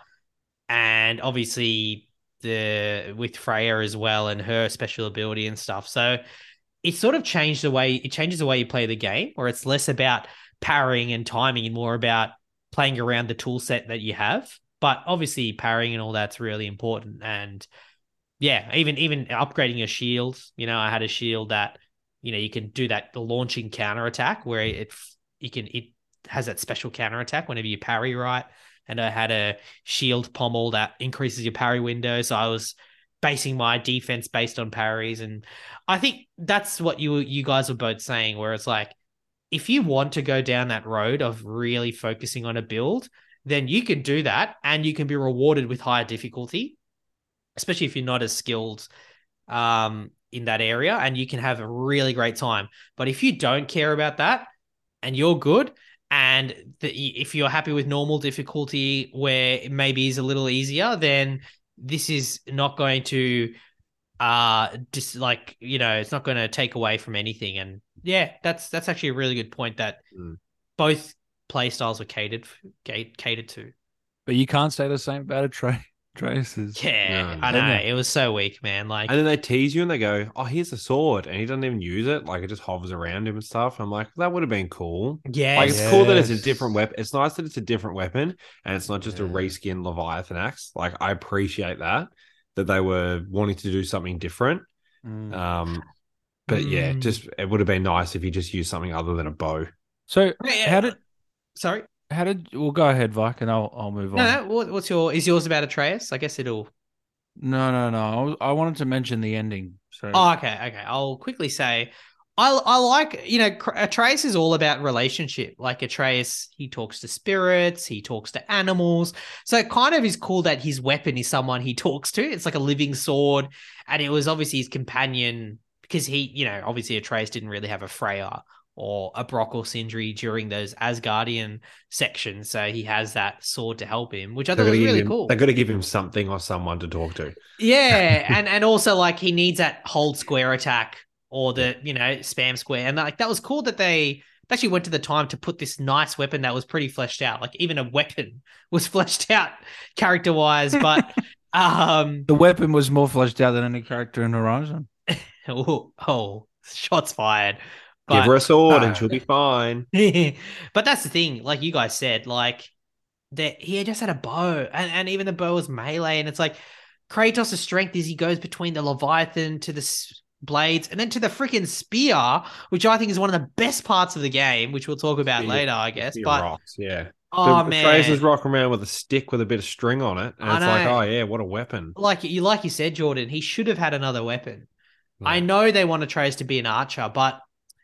And obviously the with Freya as well and her special ability and stuff. So it sort of changed the way it changes the way you play the game, where it's less about parrying and timing and more about playing around the tool set that you have. But obviously parrying and all that's really important. And yeah, even even upgrading your shields. You know, I had a shield that, you know, you can do that the launching counter attack where it you can it has that special counter attack whenever you parry right. And I had a shield pommel that increases your parry window. So I was basing my defense based on parries. And I think that's what you you guys were both saying, where it's like, if you want to go down that road of really focusing on a build, then you can do that and you can be rewarded with higher difficulty, especially if you're not as skilled um, in that area, and you can have a really great time. But if you don't care about that and you're good, and the, if you're happy with normal difficulty where it maybe is a little easier, then this is not going to uh just like, you know, it's not going to take away from anything. And yeah, that's that's actually a really good point, that mm. both play styles were catered catered to. But you can't say the same about a Trey. Traces. Yeah, no, I know. It was so weak, man. Like, and then they tease you and they go, "Oh, here's a sword," and he doesn't even use it. Like, it just hovers around him and stuff. I'm like, that would have been cool. Yeah, like it's yes. cool that it's a different weapon. It's nice that it's a different weapon and it's not just yeah. a reskin Leviathan axe. Like, I appreciate that that they were wanting to do something different. Mm. Um, but mm. yeah, just it would have been nice if you just used something other than a bow. So, yeah. how did? Sorry. How did? Well, go ahead, Vike, and I'll I'll move on. No, no. What's your? Is yours about Atreus? I guess it'll. No, no, no. I, I wanted to mention the ending. So. Oh, okay, okay. I'll quickly say, I I like, you know, Atreus is all about relationship. Like Atreus, he talks to spirits, he talks to animals. So it kind of is cool that his weapon is someone he talks to. It's like a living sword, and it was obviously his companion, because he, you know, obviously Atreus didn't really have a Freya or a Brock or Sindri during those Asgardian sections. So he has that sword to help him, which I thought was really him, cool. They've got to give him something or someone to talk to. Yeah. and, and also like he needs that hold square attack or the, you know, spam square. And like, that was cool that they actually went to the time to put this nice weapon that was pretty fleshed out. Like even a weapon was fleshed out character wise, but um, the weapon was more fleshed out than any character in Horizon. oh, oh, shots fired. But, give her a sword uh, and she'll be fine. But that's the thing, like you guys said, like that he just had a bow, and, and even the bow was melee, and it's like Kratos' strength is he goes between the Leviathan to the s- blades and then to the freaking spear, which I think is one of the best parts of the game, which we'll talk about spear, later, I guess. But rocks, yeah. Oh the, man, Fraser's rocking around with a stick with a bit of string on it, and I it's know. like, oh yeah, what a weapon! Like you, like you said, Jordan, he should have had another weapon. Yeah. I know they want Atreus to be an archer, but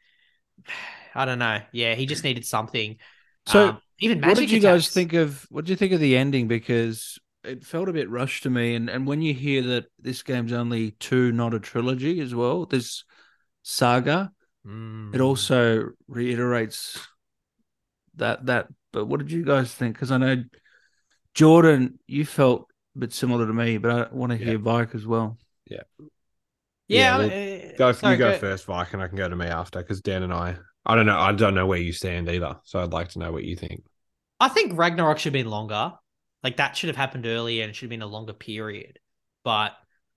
I don't know. Yeah, he just needed something. So, um, even magic what did you attacks. guys think of? What did you think of the ending? Because it felt a bit rushed to me. And and when you hear that this game's only two, not a trilogy as well, this saga, mm. it also reiterates that that. But what did you guys think? Because I know Jordan, you felt a bit similar to me, but I want to hear yeah. Vike as well. Yeah. Yeah, yeah well, uh, go. Sorry, you go, go first, Vike, and I can go to me after, because Dan and I, I don't know, I don't know where you stand either, so I'd like to know what you think. I think Ragnarok should have been longer. Like that should have happened earlier, and it should have been a longer period. but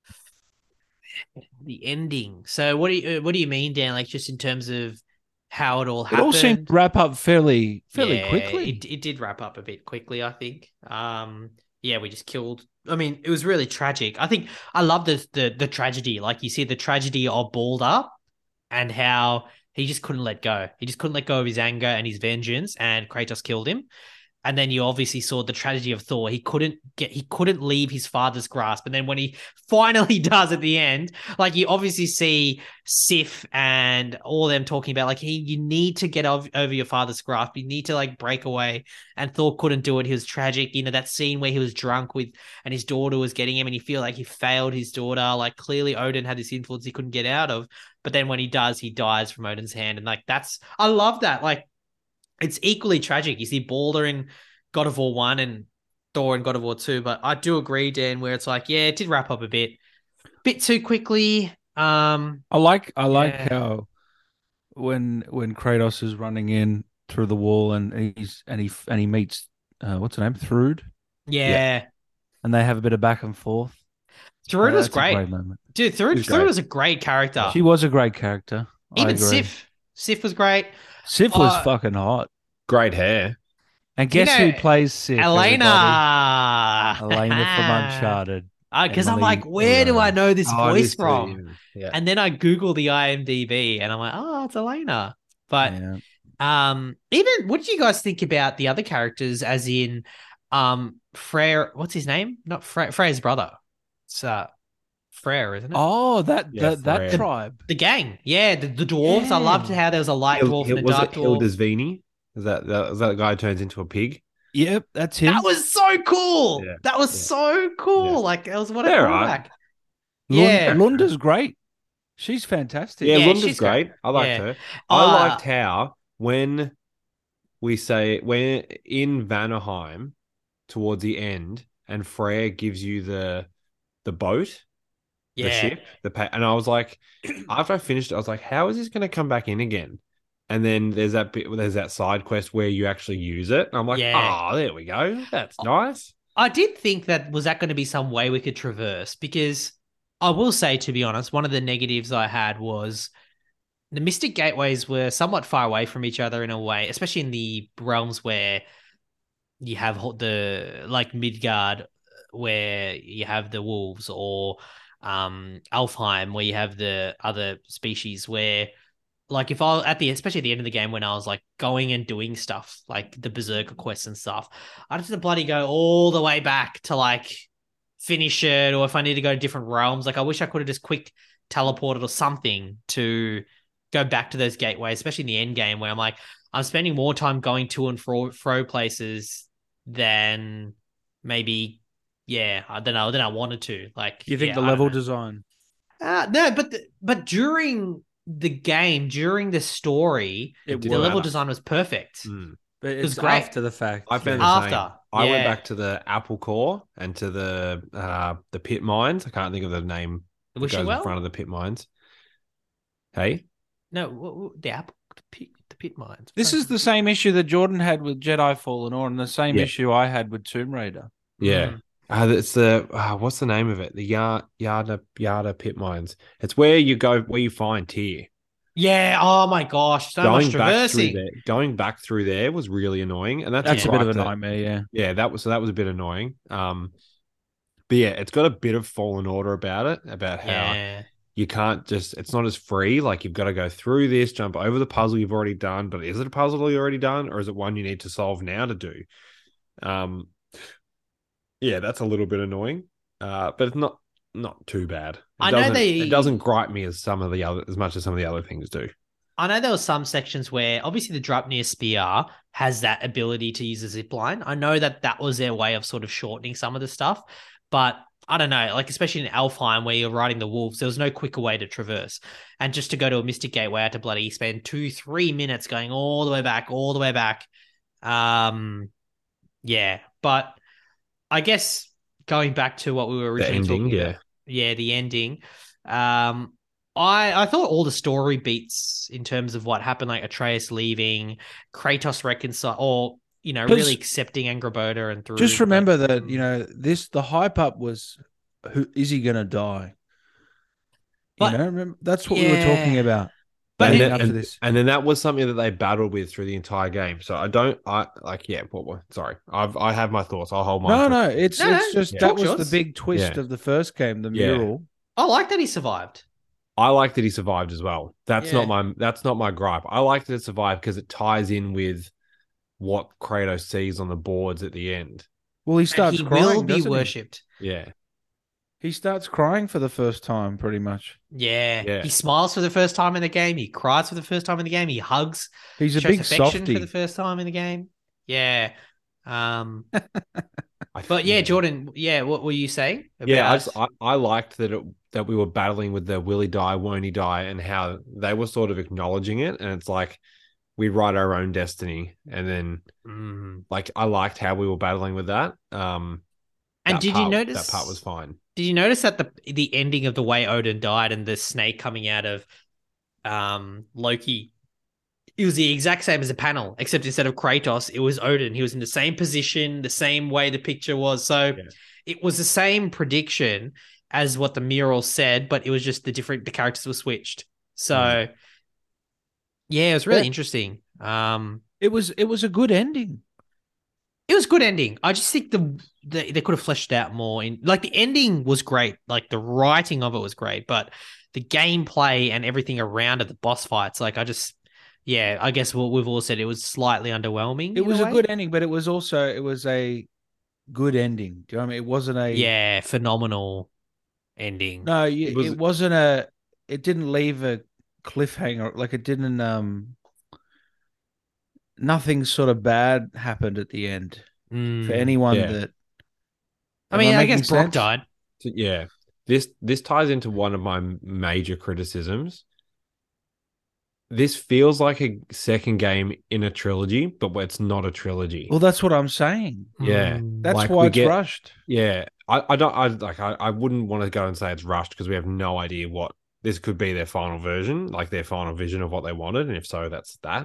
the ending. So what do you what do you mean, Dan? Like just in terms of how it all It happened? all seemed to wrap up fairly fairly Yeah, quickly. It it did wrap up a bit quickly, I think. Um, yeah, we just killed. I mean, it was really tragic. I think I love the the the tragedy. Like you see the tragedy of Balder and how he just couldn't let go. He just couldn't let go of his anger and his vengeance, and Kratos killed him. And then you obviously saw the tragedy of Thor. He couldn't get, he couldn't leave his father's grasp. And then when he finally does at the end, like you obviously see Sif and all them talking about, like, he, you need to get ov- over your father's grasp. You need to like break away. And Thor couldn't do it. He was tragic. You know, that scene where he was drunk with, and his daughter was getting him, and he feel like he failed his daughter. Like clearly Odin had this influence he couldn't get out of. But then when he does, he dies from Odin's hand. And like, that's, I love that. Like, it's equally tragic. You see Balder in God of War one and Thor in God of War two, but I do agree, Dan, where it's like, yeah, it did wrap up a bit, bit too quickly. Um, I like I like Yeah. how when when Kratos is running in through the wall and he's and he and he meets uh, what's her name, Thrud, yeah, and they have a bit of back and forth. Thrud Uh, was that's a great. great moment. Dude, Thrud, was Thrud great. was a great character. She was a great character. I Even agree. Sif, Sif was great. Sif was Uh, fucking hot. Great hair. And you guess know, who plays Sif? Elena. everybody? Elena from Uncharted. Because I'm Emily like, where do I Rose. know this Oh, it voice is too, from? Yeah. And then I Google the I M D B and I'm like, oh, it's Elena. But Yeah. um, even what did you guys think about the other characters, as in um Freyr, what's his name? Not Frey, Freyr's brother. It's uh Freyr, isn't it? Oh, that Yeah, that, that Freya. tribe. The gang. Yeah, the, the dwarves. I loved Yeah. how there was a light Hil- dwarf Hil- and a was dark it dwarf. Hildisvini? Is that that, is that the guy who turns into a pig? Yep, that's him. That was so cool. Yeah, That was yeah. so cool. Yeah. Like that was what a They're right. callback. Lund- Yeah. Lunda's great. She's fantastic. Yeah, Yeah, Lunda's she's great. great. I liked Yeah. her. I Uh, liked how when we say when in Vanaheim towards the end, and Freya gives you the the boat, the Yeah. ship, the pa- and I was like, after I finished it, I was like, how is this going to come back in again? And then there's that bit, there's that side quest where you actually use it, and I'm like, Yeah. oh, there we go, that's nice. I did think that was that going to be some way we could traverse, because I will say, to be honest, one of the negatives I had was the Mystic Gateways were somewhat far away from each other in a way, especially in the realms where you have ho- the like Midgard, where you have the wolves, or um Alfheim, where you have the other species. Where, like, if I at the especially at the end of the game when I was like going and doing stuff like the Berserker quests and stuff, I just had to bloody go all the way back to like finish it, or if I need to go to different realms, like I wish I could have just quick teleported or something to go back to those gateways, especially in the end game where I'm like, I'm spending more time going to and fro, fro places than maybe, yeah, than I than I wanted to. Like, You think yeah, the I don't level know. design? Uh, no, but the, but during the game, during the story, It the didn't level matter. design was perfect. Mm. But was it's great. after the fact. I found yeah. the same. After, I went yeah. back to the Apple Core and to the uh, the pit mines. I can't think of the name The that Wishing goes Well? in front of the pit mines. Hey, No, what, what, the apple, the pit, the pit mines. This is the same issue that Jordan had with Jedi Fallen Order, and the same Yeah. issue I had with Tomb Raider. yeah, Mm. uh, it's the uh, what's the name of it? The Yar Yarda Yarda pit mines. It's where you go, where you find Tyr. Yeah. Oh my gosh, so going much back through traversing. there, going back through there was really annoying, and that's, That's a bit of a gripe that- nightmare, yeah. Yeah, that was so that was a bit annoying. Um, but yeah, it's got a bit of Fallen Order about it, about how Yeah. you can't just, it's not as free. Like you've got to go through this, jump over the puzzle you've already done. But is it a puzzle you've already done, or is it one you need to solve now to do? Um, yeah, that's a little bit annoying. Uh, but it's not not too bad. It I know doesn't- they- it doesn't gripe me as some of the other as much as some of the other things do. I know there were some sections where obviously the Draupnir Spear has that ability to use a zip line. I know that that was their way of sort of shortening some of the stuff, but I don't know, like especially in Alfheim where you're riding the wolves, there was no quicker way to traverse. And just to go to a Mystic Gateway, I had to bloody spend two, three minutes going all the way back, all the way back. Um, yeah, but I guess going back to what we were The originally ending, talking yeah. about, yeah, the ending. Um, I I thought all the story beats in terms of what happened, like Atreus leaving, Kratos reconcile, or you know, Just- really accepting Angrboda and through. Just remember that, you know, this the hype up was who is he going to die? But- you know, remember, that's what we were talking Yeah. about. But and, leading then, up to and, this. and then that was something that they battled with through the entire game. So I don't, I like, yeah. What, what, sorry, I've I have my thoughts. I'll hold my. No, no, it's No, it's no, just yeah. that talk was to the us. big twist Yeah. of the first game, the Yeah. mural. I like that he survived. I like that he survived as well. That's Yeah. not my that's not my gripe. I like that it survived because it ties in with what Kratos sees on the boards at the end. Well, he And starts he crying. will be doesn't he? worshipped. Yeah. He starts crying for the first time, pretty much. Yeah. Yeah. He smiles for the first time in the game. He cries for the first time in the game. He hugs. He's a shows big affection softy. for the first time in the game. Yeah. Um. I But yeah, Jordan. Yeah. What were you saying? Yeah, I, about- just, I I liked that it that we were battling with the will he die, won't he die, and how they were sort of acknowledging it. And it's like we write our own destiny. And then Mm. like I liked how we were battling with that. Um And that did part- you notice that part was fine. Did you notice that the the ending of the way Odin died and the snake coming out of um Loki? It was the exact same as the panel, except instead of Kratos, it was Odin. He was in the same position, the same way the picture was. So Yeah. it was the same prediction as what the mural said, but it was just the different the characters were switched. So Mm. yeah, it was really Yeah. interesting. Um It was it was a good ending. It was a good ending. I just think the, the they could have fleshed it out more. In like the ending was great, like the writing of it was great, but the gameplay and everything around it, the boss fights, like I just, yeah, I guess what we've all said, it was slightly underwhelming. It in was a way. good ending, but it was also it was a good ending. Do you know what I mean? It wasn't a yeah, phenomenal ending. No, you, It it, was- wasn't a. It didn't leave a cliffhanger. Like it didn't. Um, nothing sort of bad happened at the end Mm. for anyone Yeah. that. I Am mean, I, making guess Brock sense? died. So, yeah. This this ties into one of my major criticisms. This feels like a second game in a trilogy, but it's not a trilogy. Well, that's what I'm saying. Yeah. Mm. That's Like, why we it's get- rushed. Yeah, I, I don't I like I, I wouldn't want to go and say it's rushed because we have no idea what this could be their final version, like their final vision of what they wanted, and if so, that's that.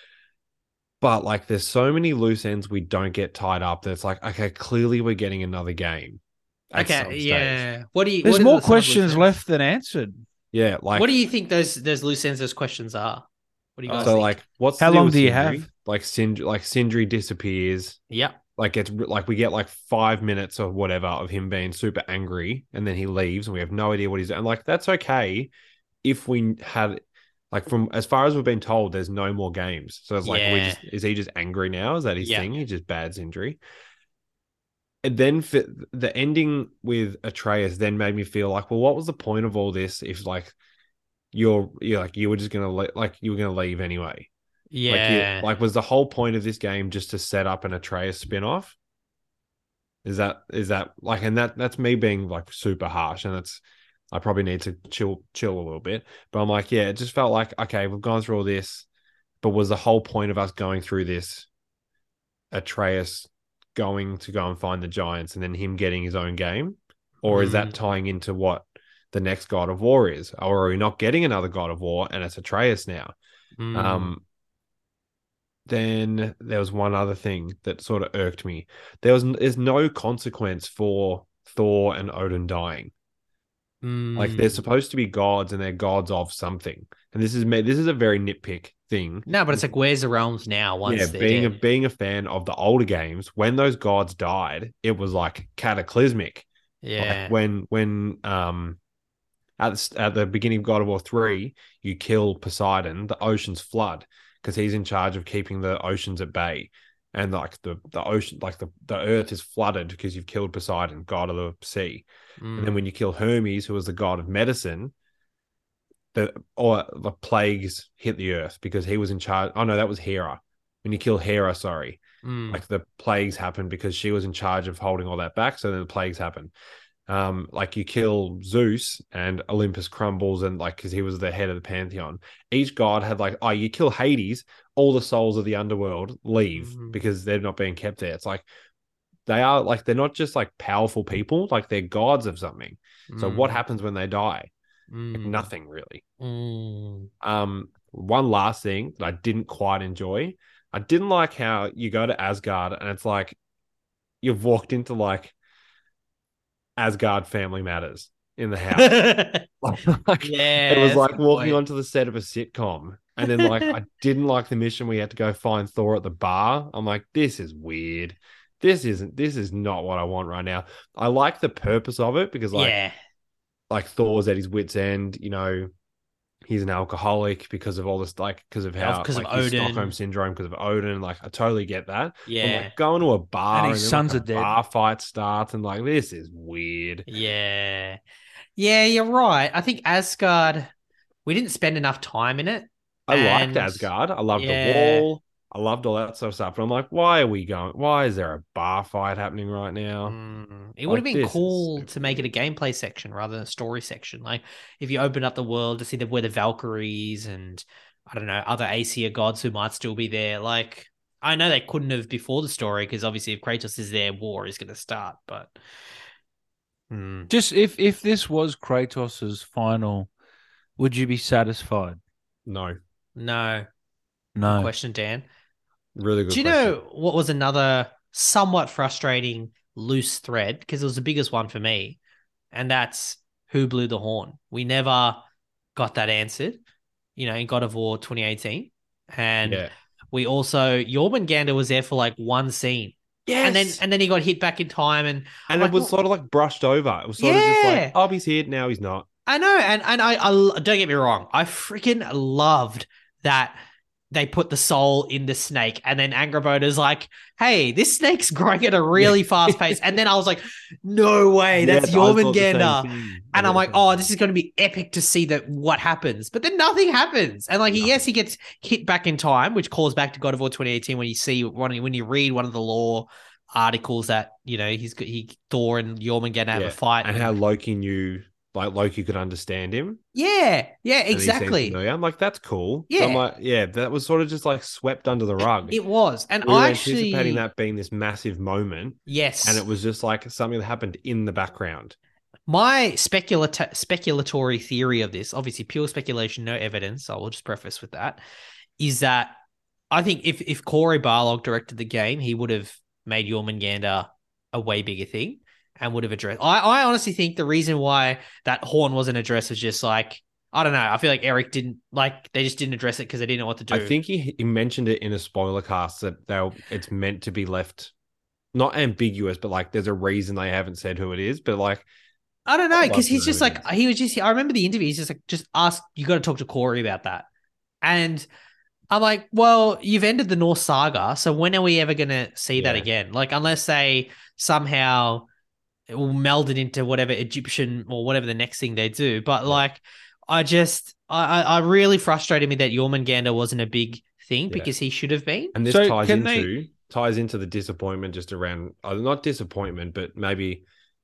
But like, there's so many loose ends we don't get tied up that it's like, okay, clearly we're getting another game. at some Okay, stage. yeah. What do you? There's what are more the- some of the loose questions ends? left than answered. Yeah, like what do you think those those loose ends, those questions are? What do you guys so think? like what's How the deal long with do you Sindri? have? Like Sindri, like Sindri disappears. yeah, Like it's like we get like five minutes or whatever of him being super angry, and then he leaves, and we have no idea what he's doing. And like that's okay if we had like from as far as we've been told, there's no more games. So it's like, we Yeah. just is he just angry now? Is that his Yeah. thing? He just bads injury. And then for the ending with Atreus then made me feel like, well, what was the point of all this if like you're you're like you were just gonna le- like you were gonna leave anyway? yeah. Like, you, like, was the whole point of this game just to set up an Atreus spin-off? Is that is that like, and that that's me being like super harsh, and that's I probably need to chill chill a little bit. But I'm like, yeah, it just felt like, okay, we've gone through all this, but was the whole point of us going through this Atreus going to go and find the giants and then him getting his own game, or is that Mm. tying into what the next God of War is, or are we not getting another God of War and it's Atreus now? Mm. Um, then there was one other thing that sort of irked me. There was there's no consequence for Thor and Odin dying. Like they're Mm. supposed to be gods and they're gods of something. And this is me. This is a very nitpick thing. No, but it's like, where's the realms now? Once yeah, they're being a dead? being a fan of the older games, when those gods died, it was like cataclysmic. yeah, Like when when um at the, at the beginning of God of War three, you kill Poseidon, the oceans flood because he's in charge of keeping the oceans at bay. And like the the ocean, like the, the earth is flooded because you've killed Poseidon, god of the sea. And then Mm. when you kill Hermes, who was the god of medicine, the or the plagues hit the earth because he was in charge. Oh no, that was Hera. When you kill Hera, sorry, Mm. like the plagues happened because she was in charge of holding all that back. So then the plagues happen. Um, like you kill Zeus and Olympus crumbles, and like because he was the head of the pantheon. Each god had like, oh, you kill Hades, all the souls of the underworld leave Mhm. because they're not being kept there. It's like they are like they're not just like powerful people, like they're gods of something. So what Mm. happens when they die? Like, Mm. nothing really. Mm. Um, one last thing that I didn't quite enjoy. I didn't like how you go to Asgard and it's like you've walked into like Asgard Family Matters in the house. Like, Yeah, it was that's like a good walking point. onto the set of a sitcom. And then like I didn't like the mission where you had to go find Thor at the bar. I'm like, this is weird. This isn't this is not what I want right now. I like the purpose of it because like Yeah, like Thor's at his wit's end, you know, he's an alcoholic because of all this, like because of how because of like his Odin. Stockholm syndrome, because of Odin. Like I totally get that. But, Yeah, like going to a bar And and, his then sons like, are a dead. bar fight starts and like this is weird. yeah, yeah. You're right. I think Asgard. We didn't spend enough time in it. I liked And- Asgard. I loved yeah. the wall. I loved all that sort of stuff. But I'm like, why are we going? Why is there a bar fight happening right now? Mm, it Like, would have been this is cool super to make it a gameplay section rather than a story section. Like if you open up the world to see the where the Valkyries and I don't know other Aesir gods who might still be there. Like I know they couldn't have before the story because obviously if Kratos is there, war is going to start. But Hmm. Just if if this was Kratos's final, would you be satisfied? No, no, good No. question, Dan. really good. Do you question. know what was another somewhat frustrating loose thread? Because it was the biggest one for me, and that's who blew the horn. We never got that answered, you know, in God of War twenty eighteen. And Yeah. we also, Jormungandr was there for like one scene. Yes. And then and then he got hit back in time. And and like, it was well- sort of like brushed over. It was sort of just Yeah. like, oh, he's here now. He's not. I know, and and I, I don't get me wrong, I freaking loved that they put the soul in the snake, and then Angrboda's like, "Hey, this snake's growing at a really fast pace," and then I was like, "No way, that's Yeah, I thought the same Jormungandr." thing. I And thought I'm the like, same "Oh, thing. this is going to be epic to see that what happens," but then nothing happens, and like, Nothing. yes, he gets hit back in time, which calls back to God of War twenty eighteen when you see one when you read one of the lore articles that you know he's got he Thor and Jormungandr have Yeah. a fight, and how Loki knew, like Loki could understand him. yeah, yeah, and he seemed exactly. familiar. I'm like, that's cool. But Yeah. I'm like, yeah, that was sort of just like swept under the rug. It was, and we were I actually anticipating that being this massive moment, yes, and it was just like something that happened in the background. my speculata- speculatory theory of this, obviously pure speculation, no evidence. I will just preface with that, is that I think if if Corey Barlog directed the game, he would have made Jormungandr a way bigger thing and would have addressed. I, I honestly think the reason why that horn wasn't addressed was just like I don't know. I feel like Eric didn't like they just didn't address it because they didn't know what to do. I think he, he mentioned it in a spoiler cast that they'll it's meant to be left not ambiguous, but like there's a reason they haven't said who it is. But like I don't know I'd because love to he's know just who it like he was just. I remember the interview. He's just like, just ask. You got to talk to Corey about that. And I'm like, well, you've ended the Norse saga, so when are we ever going to see that Yeah. again? Like, unless they somehow it will meld it into whatever Egyptian or whatever the next thing they do. But like, I just, I, I I really frustrated me that Jormungandr wasn't a big thing Yeah. because he should have been. and this So ties can into they- ties into the disappointment just around uh, not disappointment, but maybe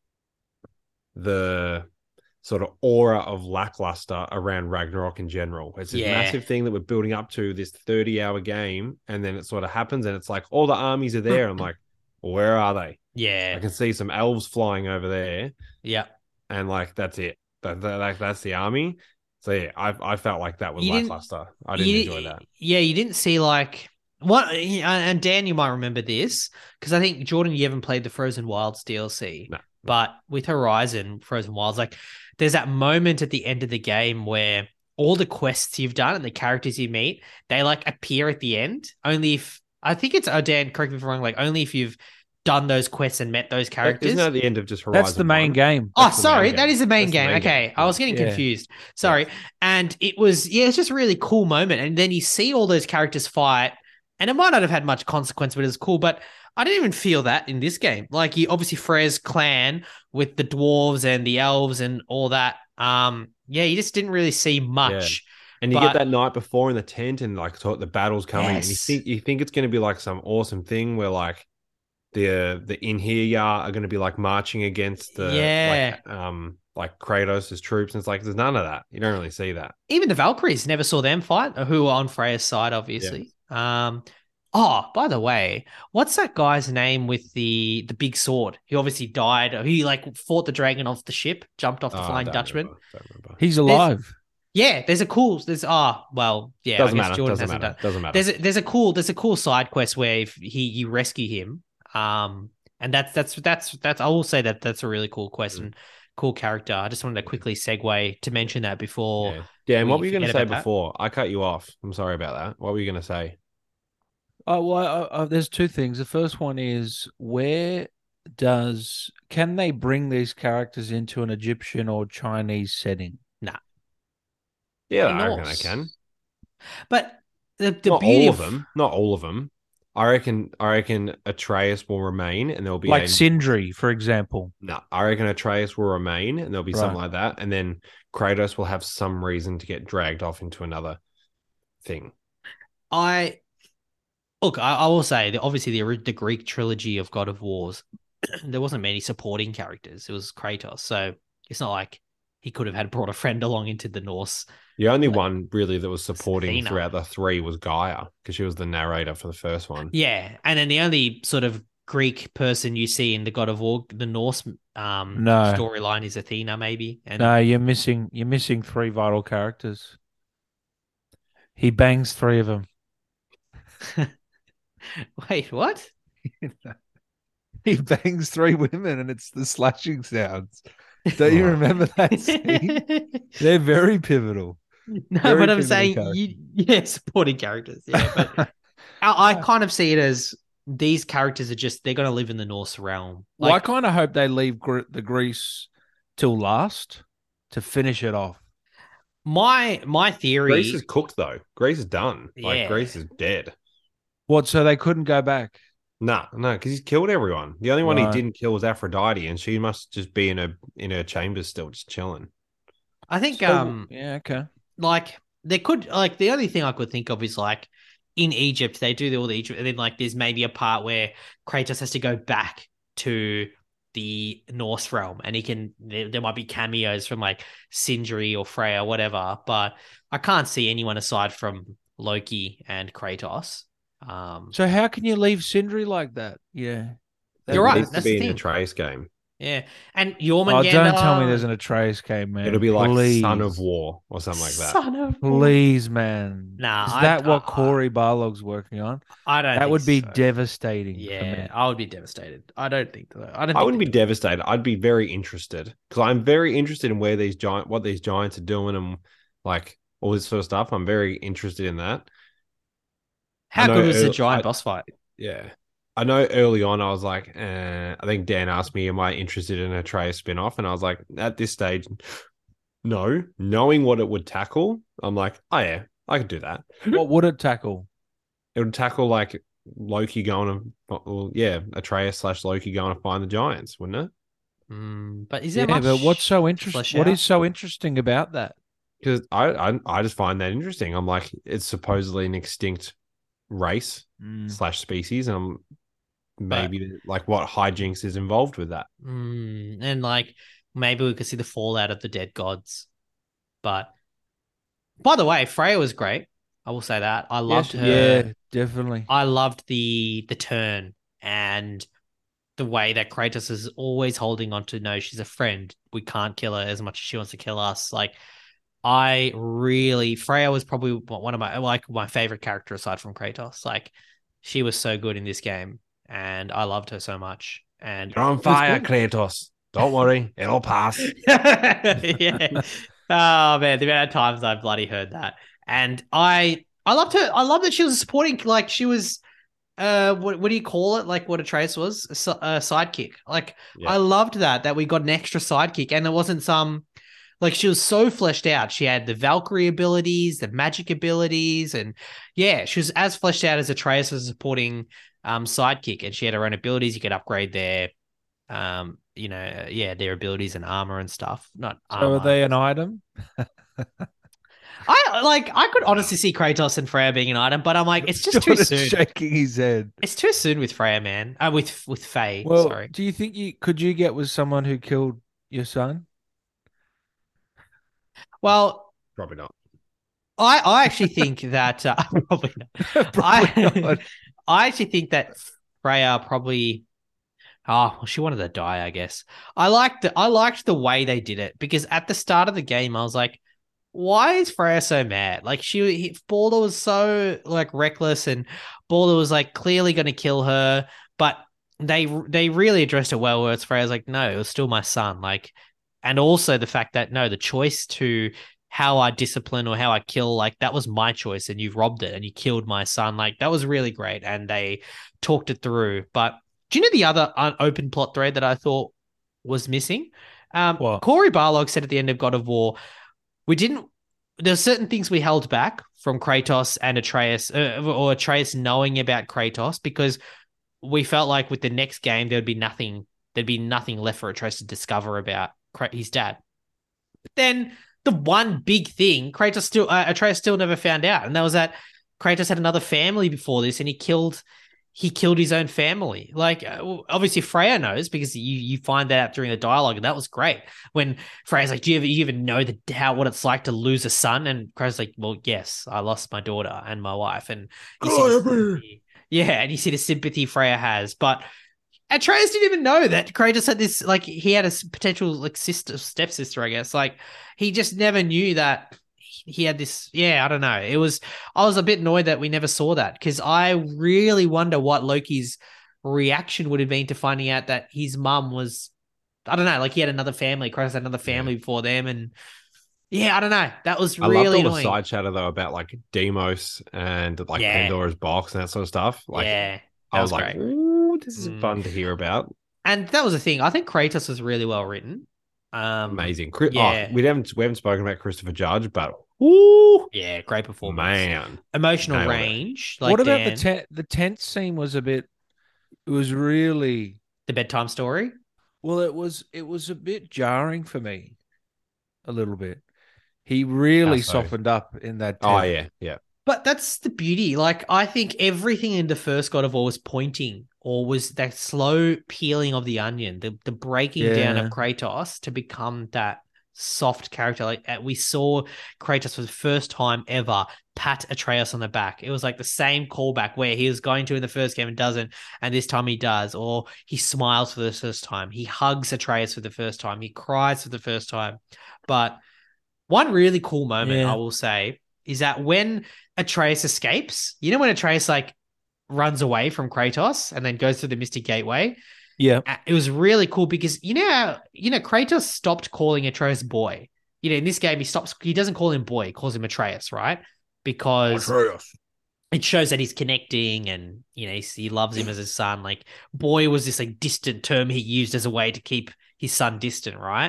the sort of aura of lackluster around Ragnarok in general. It's this Yeah. massive thing that we're building up to this thirty hour game, and then it sort of happens, and it's like all the armies are there. I'm like, well, where are they? I Yeah, can see some elves flying over there, yeah. and like that's it. That, that, that- that's the army. So yeah, I I felt like that was You didn't- lackluster. I didn't You- enjoy that. Yeah, you didn't see like what, and Dan, you might remember this because I think Jordan, you haven't played the Frozen Wilds D L C, No. but with Horizon Frozen Wilds, like there's that moment at the end of the game where all the quests you've done and the characters you meet, they like appear at the end. Only if I think it's oh Dan, correct me if I'm wrong, like only if you've done those quests and met those characters. Isn't that the end of just Horizon? That's the main one? game. Oh, That's the main sorry, game. that is the main That's the game. main okay, game. I was getting Yeah. confused. Sorry, and it was yeah, it's just a really cool moment. And then you see all those characters fight, and it might not have had much consequence, but it was cool. But I didn't even feel that in this game. Like you, obviously, Frey's clan with the dwarves and the elves and all that. Um, yeah, you just didn't really see much. And you But- get that night before in the tent, and like so the battle's coming, and you Yes. think you think it's going to be like some awesome thing where like the the Inhirya are going to be like marching against the Yeah. like, um like Kratos' troops, and it's like there's none of that. You don't really see that. Even the Valkyries never saw them fight, who were on Freya's side, obviously. Um, oh, by the way, what's that guy's name with the the big sword? He obviously died. He like fought the dragon off the ship, jumped off the Oh, I Flying don't Dutchman. remember. Don't remember. He's alive. Yeah, there's a cool. There's ah, well, yeah. Doesn't I guess matter. Jordan Doesn't hasn't matter. done. Doesn't matter. There's a, there's a cool there's a cool side quest where if he you rescue him, um, And that's that's that's that's I will say that that's a really cool question, mm. cool character. I just wanted to quickly segue to mention that before. Yeah, Dan, what were you going to say before? That? I cut you off. I'm sorry about that. What were you going to say? Oh well, I, I, there's two things. The first one is where does can they bring these characters into an Egyptian or Chinese setting? Nah. Yeah, I reckon I can. But the, the not beauty all of them, not all of them. I reckon. I reckon Atreus will remain, and there'll be like a... Sindri, for example. No, I reckon Atreus will remain, and there'll be right. something like that, and then Kratos will have some reason to get dragged off into another thing. I look. I, I will say that obviously the the Greek trilogy of God of Wars, there wasn't many supporting characters. It was Kratos, so it's not like he could have had brought a friend along into the Norse. The only like, one really that was supporting Athena. Throughout the three was Gaia, because she was the narrator for the first one. Yeah, and then the only sort of Greek person you see in the God of War, the Norse um, no. storyline is Athena, maybe. And no, you're missing. You're missing three vital characters. He bangs three of them. Wait, what? He bangs three women, and it's the slashing sounds. Don't you remember that scene? They're very pivotal. No, very but I'm saying, you, yeah, supporting characters. Yeah, but I, I kind of see it as these characters are just, they're going to live in the Norse realm. Like, well, I kind of hope they leave Gre- the Greece till last to finish it off. My my theory... Greece is cooked, though. Greece is done. Yeah. Like, Greece is dead. What, so they couldn't go back? No, no, because he's killed everyone. The only one right. he didn't kill was Aphrodite, and she must just be in a in her chambers still, just chilling. I think, so, um, yeah, okay. Like there could, like the only thing I could think of is like in Egypt they do all the Egypt, and then like there's maybe a part where Kratos has to go back to the Norse realm, and he can. There, there might be cameos from like Sindri or Freya, whatever. But I can't see anyone aside from Loki and Kratos. Um, so how can you leave Sindri like that? Yeah, you're right. Needs That's to be the thing. An Atreus game. Yeah, and Jormungandr. Oh, don't tell me there's an Atreus game, man. It'll be like Please. Son of War or something like that. Son of War. Please, man. Nah, is I, that I, what I, Corey Barlog's working on? I don't. That think would be so. devastating. Yeah, I would be devastated. I don't think that. I don't. I think wouldn't be devastated. I'd be very interested because I'm very interested in where these giant, what these giants are doing, and like all this sort of stuff. I'm very interested in that. How good was the giant I, boss fight? Yeah. I know early on I was like, eh, I think Dan asked me, am I interested in a Atreus spin-off? And I was like, at this stage, no. Knowing what it would tackle, I'm like, oh yeah, I could do that. What would it tackle? It would tackle like Loki going to, well, yeah, Atreus slash Loki going to find the giants, wouldn't it? Mm, but is there yeah, much but what's so interesting? What is so interesting about that? Because I, I I just find that interesting. I'm like, it's supposedly an extinct race mm. slash species, and I'm maybe but, like what hijinks is involved with that. Mm, and like maybe we could see the fallout of the dead gods. But by the way, Freya was great. I will say that. I loved yes, her. Yeah, definitely. I loved the the turn and the way that Kratos is always holding on to, no, she's a friend. We can't kill her as much as she wants to kill us. Like, I really, Freya was probably one of my, like, my favorite character aside from Kratos. Like, she was so good in this game, and I loved her so much. And you're on fire, Kratos. Don't worry, it'll pass. Yeah. Oh man, the amount of times I bloody heard that, and I, I loved her. I love that she was supporting. Like, she was, uh, what what do you call it? Like what Atreus was, a, a sidekick. Like, yeah. I loved that that we got an extra sidekick, and it wasn't some. Like, she was so fleshed out. She had the Valkyrie abilities, the magic abilities, and yeah, she was as fleshed out as Atreus as a supporting um, sidekick. And she had her own abilities. You could upgrade their, um, you know, yeah, their abilities and armor and stuff. Not so armor. are they an item? I like. I could honestly see Kratos and Freya being an item, but I'm like, it's just Jordan's too soon. Shaking his head. It's too soon with Freya, man. Uh, with with Faye. Well, sorry. Do you think you could you get with someone who killed your son? Well, probably not. I, I actually think that uh, probably not. probably I, not. I actually think that Freya probably. Oh, well, she wanted to die, I guess. I liked the, I liked the way they did it because at the start of the game, I was like, "Why is Freya so mad?" Like she, he, Baldur was so like reckless, and Baldur was like clearly going to kill her, but they they really addressed it well. Where it's Freya's like, no, it was still my son. Like, and also the fact that no, the choice to how I discipline or how I kill, like that was my choice, and you've robbed it and you killed my son. Like that was really great, and they talked it through. But do you know the other unopened plot thread that I thought was missing? Um, What? Corey Barlog said at the end of God of War, we didn't. There's certain things we held back from Kratos and Atreus, uh, or Atreus knowing about Kratos, because we felt like with the next game there'd be nothing. There'd be nothing left for Atreus to discover about his dad. But then the one big thing Kratos still, uh, Atreus still never found out, and that was that Kratos had another family before this, and he killed. He killed his own family. Like, obviously Freya knows because you you find that out during the dialogue, and that was great. When Freya's like, "Do you, ever, you even know the how what it's like to lose a son?" And Kratos like, "Well, yes, I lost my daughter and my wife." And you see the sympathy, yeah, and you see the sympathy Freya has, but Atreus didn't even know that Kratos had this. Like, he had a potential like sister, stepsister, I guess. Like, he just never knew that. He had this, yeah, I don't know. It was, I was a bit annoyed that we never saw that, because I really wonder what Loki's reaction would have been to finding out that his mum was, I don't know, like he had another family, Kratos had another family yeah. before them. And yeah, I don't know. That was really I loved all annoying. The side chatter though about like Deimos and like yeah. Pandora's box and that sort of stuff. Like, yeah, I was, was like, ooh, this is mm. fun to hear about. And that was the thing. I think Kratos was really well written. Um, Amazing. Yeah. Oh, we haven't we haven't spoken about Christopher Judge, but ooh, yeah, great performance, man. Emotional Nailed range. Like what about Dan? the tent? The tent scene was a bit. It was really the bedtime story. Well, it was it was a bit jarring for me, a little bit. He really so. softened up in that tent. Oh yeah, yeah. But that's the beauty. Like, I think everything in the first God of War was pointing, or was that slow peeling of the onion, the the breaking yeah. down of Kratos to become that soft character. Like, we saw Kratos for the first time ever pat Atreus on the back. It was like the same callback where he was going to in the first game and doesn't, and this time he does. Or he smiles for the first time. He hugs Atreus for the first time. He cries for the first time. But one really cool moment, yeah. I will say, is that when Atreus escapes, you know, when Atreus like runs away from Kratos and then goes through the Mystic Gateway. Yeah. It was really cool because, you know, how, you know, Kratos stopped calling Atreus boy. You know, in this game, he stops, he doesn't call him boy, he calls him Atreus, right? Because Atreus. It shows that he's connecting and, you know, he, he loves him as his son. Like, boy was this like distant term he used as a way to keep his son distant, right?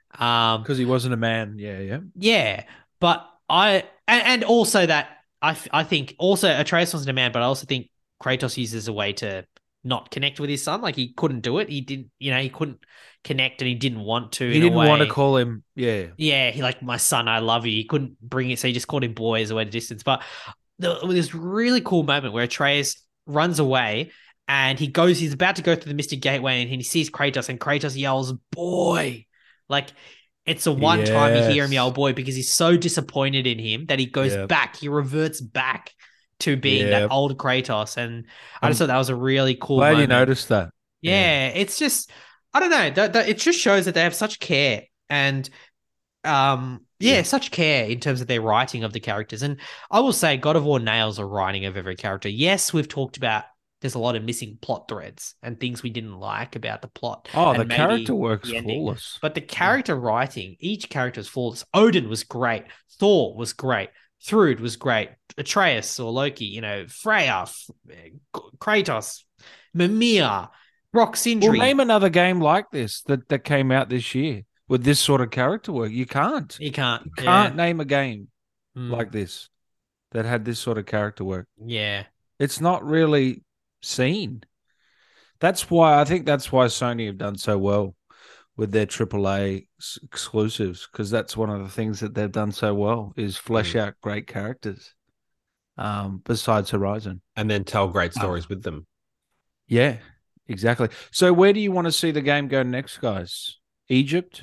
Um, because he wasn't a man. Yeah. Yeah. Yeah. But I, and, and also that, I, I think also Atreus wasn't a man, but I also think Kratos uses a way to not connect with his son. Like, he couldn't do it. He didn't, you know, he couldn't connect and he didn't want to. He didn't want to call him. Yeah. Yeah. He like, my son, I love you. He couldn't bring it. So he just called him boy as a way to distance. But the, this really cool moment where Atreus runs away and he goes, he's about to go through the Mystic Gateway and he sees Kratos and Kratos yells, boy. Like, it's the one yes. time you hear him yell boy because he's so disappointed in him that he goes yep. back. He reverts back to being yep. that old Kratos. And I just thought that was a really cool Glad moment. you noticed that. Yeah, yeah. It's just, I don't know. That, that, it just shows that they have such care and, um, yeah, yeah, such care in terms of their writing of the characters. And I will say God of War nails the writing of every character. Yes, we've talked about there's a lot of missing plot threads and things we didn't like about the plot. Oh, the character work's flawless. But the character yeah. writing, each character is flawless. Odin was great. Thor was great. Thrud was great. Atreus or Loki, you know, Freya, Kratos, Mimir, Brock Sindri. Well, name another game like this that, that came out this year with this sort of character work. You can't. You can't. You can't yeah. name a game mm. like this that had this sort of character work. Yeah. It's not really seen. That's why I think that's why Sony have done so well with their triple A exclusives, because that's one of the things that they've done so well is flesh mm. out great characters. Um, besides Horizon, and then tell great stories um, with them. Yeah, exactly. So, where do you want to see the game go next, guys? Egypt.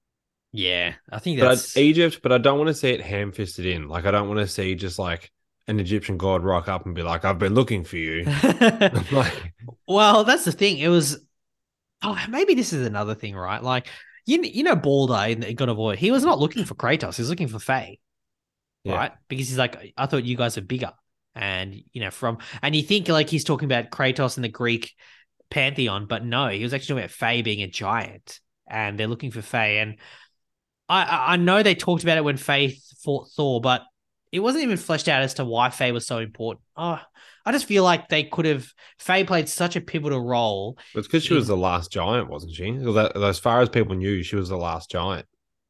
Yeah, I think that's but Egypt, but I don't want to see it ham-fisted in. Like, I don't want to see just like an Egyptian god rock up and be like, I've been looking for you. like, well, that's the thing. It was, oh, maybe this is another thing, right? Like, you, you know, Baldur in God of War, he was not looking for Kratos. He was looking for Faye, yeah. right? Because he's like, I thought you guys are bigger. And, you know, from, and you think like he's talking about Kratos in the Greek pantheon, but no, he was actually talking about Faye being a giant, and they're looking for Faye. And I, I I know they talked about it when Faye fought Thor, but it wasn't even fleshed out as to why Faye was so important. Oh, I just feel like they could have. Faye played such a pivotal role. It's because she in- was the last giant, wasn't she? Well, that, as far as people knew, she was the last giant.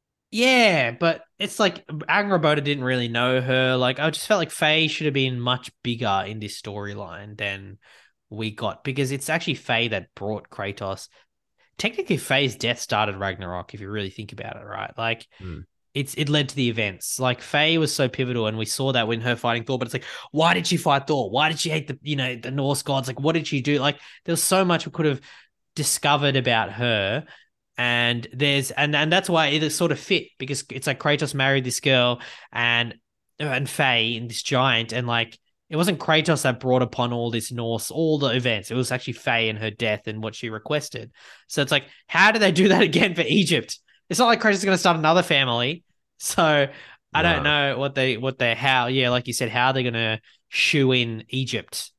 Yeah, but it's like Angrboda didn't really know her. Like I just felt like Faye should have been much bigger in this storyline than we got, because it's actually Faye that brought Kratos. Technically, Faye's death started Ragnarok, if you really think about it, right? Like Hmm. it's it led to the events. Like Faye was so pivotal, and we saw that when her fighting Thor. But it's like, why did she fight Thor? Why did she hate the you know the Norse gods? Like, what did she do? Like, there was so much we could have discovered about her. And there's and and that's why it sort of fit, because it's like Kratos married this girl and and Faye and this giant, and like it wasn't Kratos that brought upon all this Norse, all the events. It was actually Faye and her death and what she requested. So it's like, how do they do that again for Egypt? It's not like Kratos is going to start another family. So I don't No. know what they what they how yeah, like you said, how they're going to shoe in Egypt.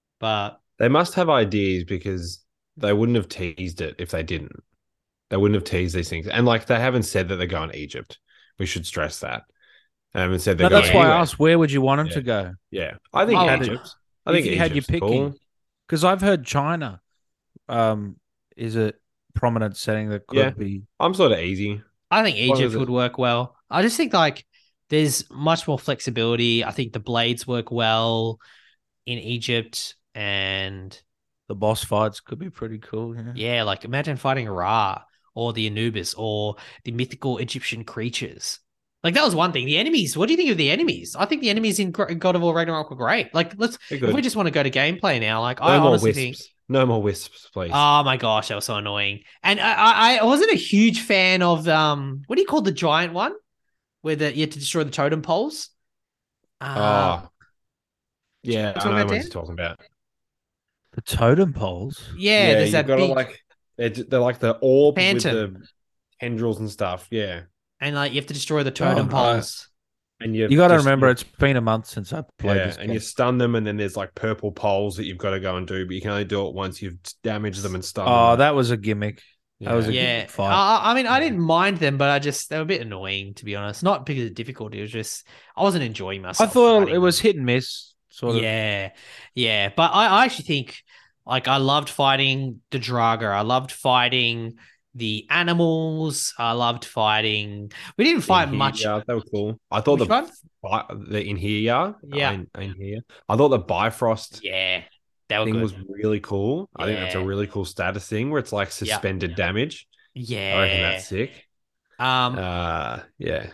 But They must have ideas, because they wouldn't have teased it if they didn't. They wouldn't have teased these things. And like, they haven't said that they're going to Egypt. We should stress that. They haven't said they're No, going that's why anywhere. I asked, where would you want him Yeah. to go? Yeah. I think Oh, Egypt. I if think you had your Egypt's picking. cool. Because I've heard China um, is a prominent setting that could Yeah. be. I'm sort of easy. I think long Egypt as it- would work well. I just think like there's much more flexibility. I think the blades work well in Egypt, and The boss fights could be pretty cool. Yeah. yeah, like imagine fighting Ra or the Anubis or the mythical Egyptian creatures. Like that was one thing. The enemies. What do you think of the enemies? I think the enemies in Gr- God of War Ragnarok were great. Like let's They're if we good. just want to go to gameplay now. Like No I more honestly wisps. think. No more wisps, please. Oh my gosh, that was so annoying. And I, I, I wasn't a huge fan of um, what do you call the giant one, where the you had to destroy the totem poles. Uh, oh. Yeah, talking I know about what Dan? you're talking about. The totem poles. yeah, there's you've that got to big, like they're, they're like the orb Phantom. with the tendrils and stuff. Yeah, and like you have to destroy the totem Oh, no. poles. and you You got to just- remember, you- it's been a month since I played yeah, this and game. you stun them, and then there's like purple poles that you've got to go and do, but you can only do it once you've damaged them and stunned Oh, them. that was a gimmick. That was a Yeah, gimmick fight. I, I mean, I Yeah. didn't mind them, but I just they were a bit annoying to be honest. Not because of difficulty, it was just I wasn't enjoying I myself. thought fighting it was them. hit and miss, sort of. Yeah, yeah, but I, I actually think like I loved fighting the Draga. I loved fighting the animals. I loved fighting. We didn't fight In here, much. Yeah, they were cool. I thought Which the, one? bi- the in here, yeah, Yeah. in, in here. I thought the Bifrost Yeah, they were thing good. was really cool. I think that's a Yeah. really cool status thing where it's like suspended damage. yeah, I reckon that's sick. um, Uh, yeah.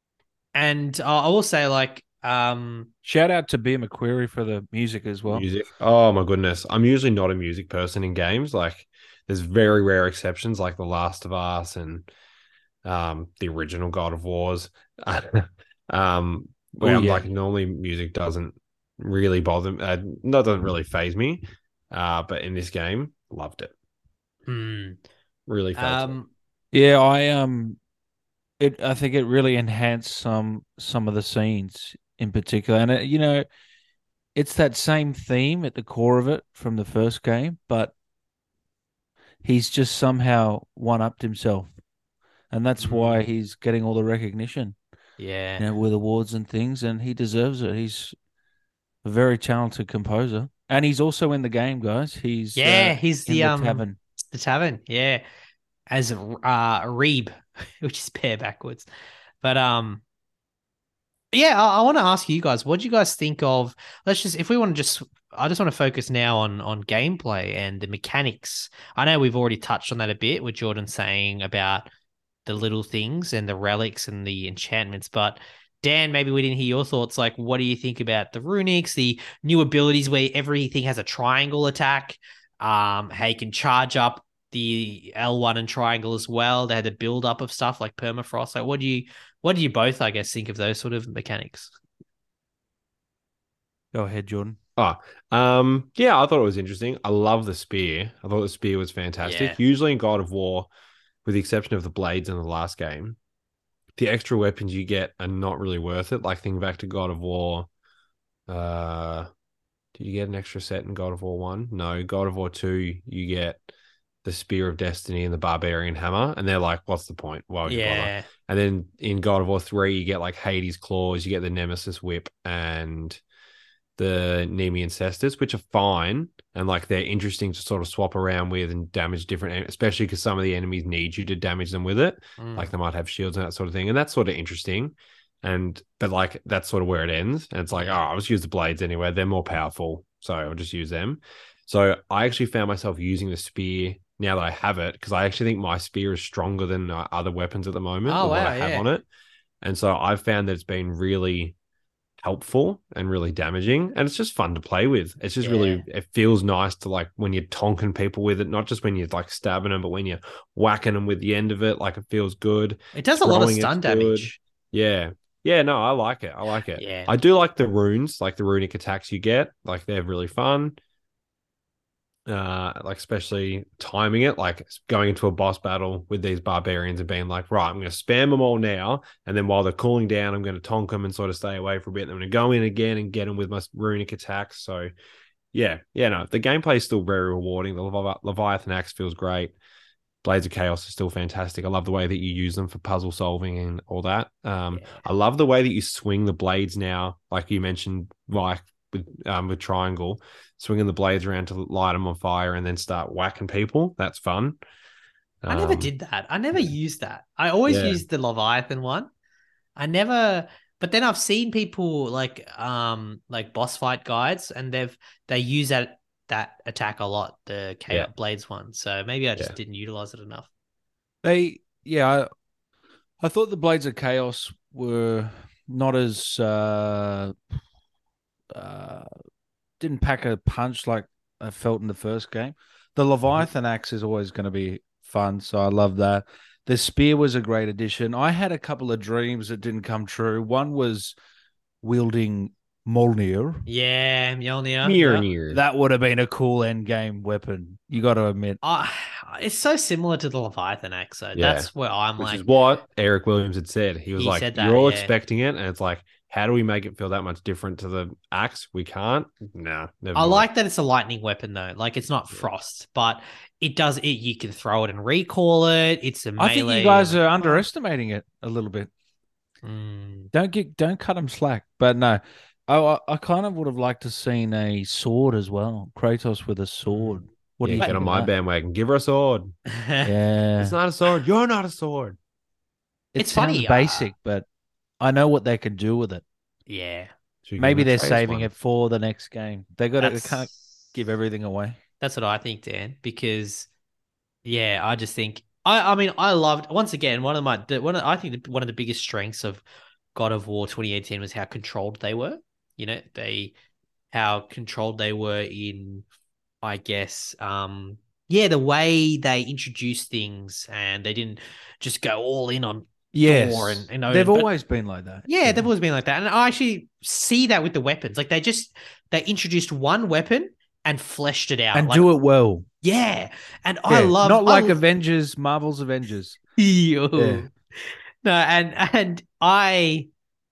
and uh, I will say like um, Shout out to Beer McQuarrie for the music as well. Music. Oh my goodness. I'm usually not a music person in games. Like there's very rare exceptions like The Last of Us and um the original God of Wars. um where Oh, I'm yeah. like normally music doesn't really bother me. Uh, that doesn't really phase me. Uh but in this game, loved it. hmm, Really felt it. um, Yeah, I um, it I think it really enhanced some some of the scenes in particular, and it, you know, it's that same theme at the core of it from the first game, but he's just somehow one upped himself, and that's why he's getting all the recognition, yeah, you know, with awards and things, and he deserves it. He's a very talented composer, and he's also in the game, guys. He's yeah. uh, He's in the, the um tavern. the tavern, yeah, as uh Reeb, which is pair backwards, but um. Yeah, I, I want to ask you guys, what do you guys think of? Let's just, if we want to just, I just want to focus now on on gameplay and the mechanics. I know we've already touched on that a bit with Jordan saying about the little things and the relics and the enchantments, but Dan, maybe we didn't hear your thoughts. Like, what do you think about the runics, the new abilities where everything has a triangle attack? Um, how you can charge up the L one and triangle as well. They had the build up of stuff like permafrost. Like, what do you? What do you both, I guess, think of those sort of mechanics? Go ahead, Jordan. Oh, um, yeah, I thought it was interesting. I love the spear. I thought the spear was fantastic. Yeah. Usually in God of War, with the exception of the blades in the last game, the extra weapons you get are not really worth it. Like think back to God of War. Uh, Did you get an extra set in God of War one? No. God of War two, you get the Spear of Destiny and the Barbarian Hammer, and they're like, what's the point? Why would you bother? Yeah. And then in God of War three, you get like Hades Claws, you get the Nemesis Whip and the Nemean Cestus, which are fine. And like they're interesting to sort of swap around with and damage different, especially because some of the enemies need you to damage them with it. Mm. Like they might have shields and that sort of thing. And that's sort of interesting. And but like that's sort of where it ends. And it's like, oh, I'll just use the blades anyway. They're more powerful. So I'll just use them. So I actually found myself using the spear now that I have it, because I actually think my spear is stronger than uh, other weapons at the moment. Oh, with wow, what I have yeah. on it. And so I've found that it's been really helpful and really damaging, and it's just fun to play with. It's just Yeah. really, it feels nice to like when you're tonking people with it, not just when you're like stabbing them, but when you're whacking them with the end of it, like it feels good. It does a lot of Throwing it's stun good. damage. Yeah. Yeah, no, I like it. I like it. Yeah. I do like the runes, like the runic attacks you get. Like they're really fun. Uh, like especially timing it, like going into a boss battle with these barbarians and being like, right, I'm going to spam them all now, and then while they're cooling down, I'm going to tonk them and sort of stay away for a bit. And I'm going to go in again and get them with my runic attacks. So, yeah, yeah, no, the gameplay is still very rewarding. The Levi- Leviathan axe feels great. Blades of Chaos is still fantastic. I love the way that you use them for puzzle solving and all that. Um, Yeah. I love the way that you swing the blades now, like you mentioned, like with um, with Triangle, swinging the blades around to light them on fire and then start whacking people. That's fun. I never Um, did that. I never used that. I always Yeah. used the Leviathan one. I never, but then I've seen people like um like boss fight guides, and they've they use that that attack a lot, the Chaos Yeah. Blades one. So maybe I just Yeah. didn't utilize it enough. They, yeah, I, I thought the Blades of Chaos were not as uh, uh, didn't pack a punch like I felt in the first game. The Leviathan axe is always going to be fun, so I love that. The spear was a great addition. I had a couple of dreams that didn't come true. One was wielding Mjolnir. Yeah, Mjolnir. Near, yeah. near. That would have been a cool end game weapon. You got to admit. Ah, it's so similar to the Leviathan axe. So Yeah. that's where I'm Which like, is what Eric Williams had said. He was He like, said that, you're all yeah. expecting it. And it's like, how do we make it feel that much different to the axe? We can't. No, never I mind. like that it's a lightning weapon though. Like it's not frost, but it does it. You can throw it and recall it. It's a melee. I think you guys like, are oh. underestimating it a little bit. Mm. Don't get, don't cut them slack. But no, I, I, I kind of would have liked to seen a sword as well. Kratos with a sword. What yeah, do you get think on of my that? bandwagon. Give her a sword. Yeah, It's not a sword. You're not a sword. it It's sounds funny, uh, basic, but I know what they can do with it. Yeah, So you Maybe can they're Atreus saving one. it for the next game. They got to. They that's can't give everything away. that's what I think, Dan. Because yeah, I just think I. I mean, I loved once again one of my the, one. Of, I think the, one of the biggest strengths of God of War twenty eighteen was how controlled they were. You know, they how controlled they were in, I guess, um, yeah, the way they introduced things, and they didn't just go all in on Yes, Thor and, and they've Odin, but- always been like that. Yeah, they've always been like that. And I actually see that with the weapons. Like they just they introduced one weapon and fleshed it out. and like, do it well. Yeah. And I Yeah, love not like I, Avengers, Marvel's Avengers. Yo. Yeah. No, and and I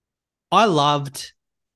I loved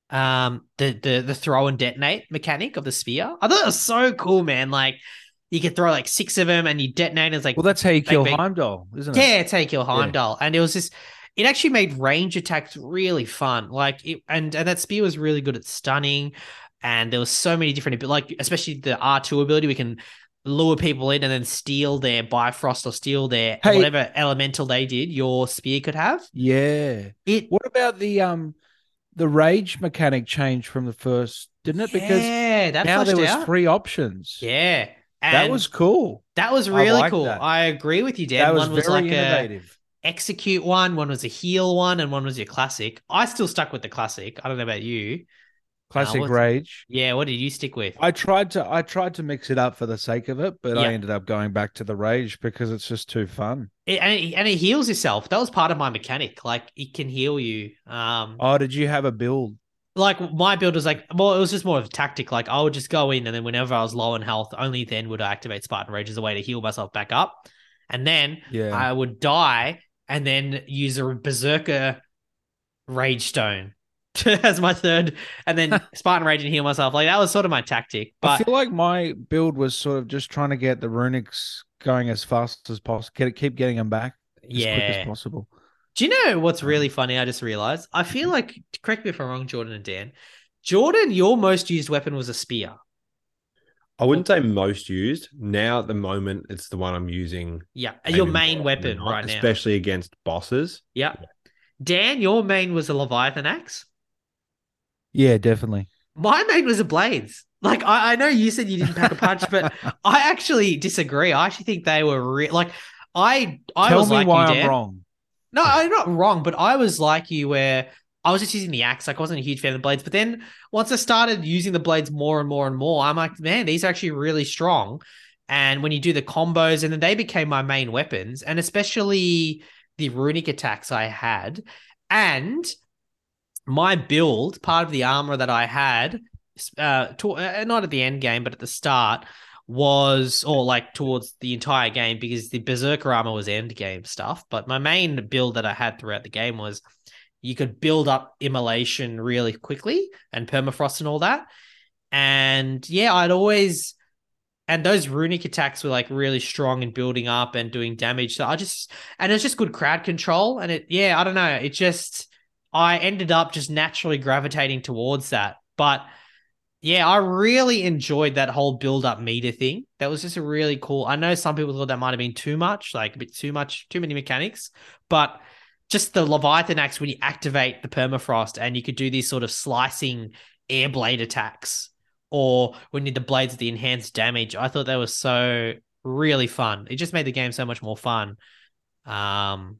um the the the throw and detonate mechanic of the spear. I thought it was so cool, man. Like you could throw like six of them and you detonate. It's like Well, that's how you bang, kill bang. Heimdall, isn't it? Yeah, take your Heimdall. And it was just it actually made range attacks really fun. Like it and and that spear was really good at stunning. And there was so many different like especially the R two ability, we can lure people in and then steal their Bifrost or steal their Hey. whatever elemental they did, your spear could have. Yeah. It What about the um the rage mechanic change from the first? Didn't it? Because yeah, that now there was fleshed out. three options. Yeah. that And was cool. that was I really like cool. that. I agree with you, Dan. That was one was very like innovative. a execute one, one was a heal one, and one was your classic. I still stuck with the classic. I don't know about you. Classic what's- rage. Yeah, what did you stick with? I tried to I tried to mix it up for the sake of it, but Yeah. I ended up going back to the rage because it's just too fun. It, and, it, and it heals yourself. That was part of my mechanic. Like it can heal you. Um, Oh, did you have a build? like my build was like, well, it was just more of a tactic. Like I would just go in, and then whenever I was low on health, only then would I activate Spartan Rage as a way to heal myself back up. And then Yeah. I would die, and then use a Berserker Rage Stone as my third, and then Spartan Rage and heal myself. Like that was sort of my tactic. I But feel like my build was sort of just trying to get the runics going as fast as possible. Get it, keep getting them back as quick as yeah. possible. Do you know what's Um, really funny? I just realized. I feel like, correct me if I'm wrong, Jordan and Dan. Jordan, your most used weapon was a spear. I wouldn't say most used. Now at the moment, it's the one I'm using. Yeah, maybe your more main often weapon than not, right now. especially against bosses. Yeah. Dan, your main was a Leviathan axe. Yeah, definitely. My main was a blades. Like I, I know you said you didn't pack a punch, but I actually disagree. I actually think they were re- like I. I Tell was me like why you, I'm Dan. wrong. No, I'm not wrong, but I was like you where I was just using the axe. Like I wasn't a huge fan of the blades. But then once I started using the blades more and more and more, I'm like, man, these are actually really strong. And when you do the combos, and then they became my main weapons, and especially the runic attacks I had. And my build, part of the armor that I had, uh, to, uh, not at the end game, but at the start, was, or like towards the entire game, because the Berserker armor was end game stuff. But my main build that I had throughout the game was you could build up immolation really quickly and permafrost and all that. And yeah, I'd always, and those runic attacks were like really strong in building up and doing damage. So I just, and it's just good crowd control. And it, yeah, I don't know. It just, I ended up just naturally gravitating towards that. But yeah, I really enjoyed that whole build up meter thing. That was just a really cool. I know some people thought that might have been too much, like a bit too much, too many mechanics, but just the Leviathan axe when you activate the permafrost and you could do these sort of slicing air blade attacks, or when you did the blades of the enhanced damage. I thought that was so really fun. It just made the game so much more fun. Um,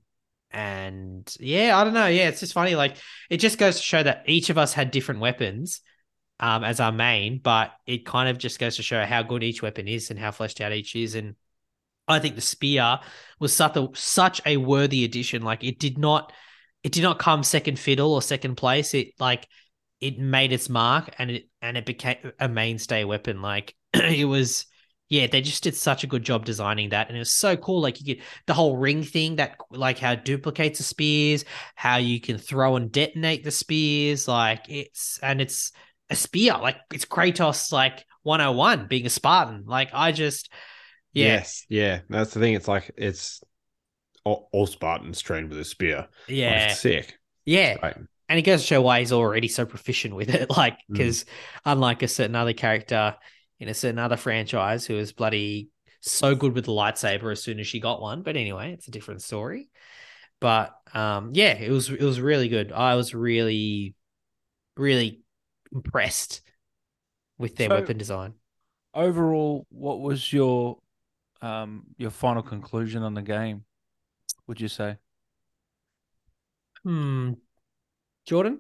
and yeah, I don't know. Yeah, it's just funny. Like it just goes to show that each of us had different weapons um, as our main, but it kind of just goes to show how good each weapon is and how fleshed out each is. And I think the spear was such a such a worthy addition. Like it did not, it did not come second fiddle or second place. It like it made its mark and it and it became a mainstay weapon. Like it was, yeah, they just did such a good job designing that, and it was so cool. Like you get the whole ring thing that, like how it duplicates the spears, how you can throw and detonate the spears. Like it's and it's a spear. Like it's Kratos, like one oh one being a Spartan. Like I just. Yeah. Yes, yeah, that's the thing. It's like it's all, all Spartans trained with a spear. Yeah. Like, it's sick. Yeah. Right. And it goes to show why he's already so proficient with it. Like, because mm. unlike a certain other character in a certain other franchise who was bloody so good with the lightsaber as soon as she got one. But anyway, it's a different story. But um, yeah, it was it was really good. I was really, really impressed with their so, weapon design. Overall, what was your um your final conclusion on the game, would you say? Hmm. Jordan?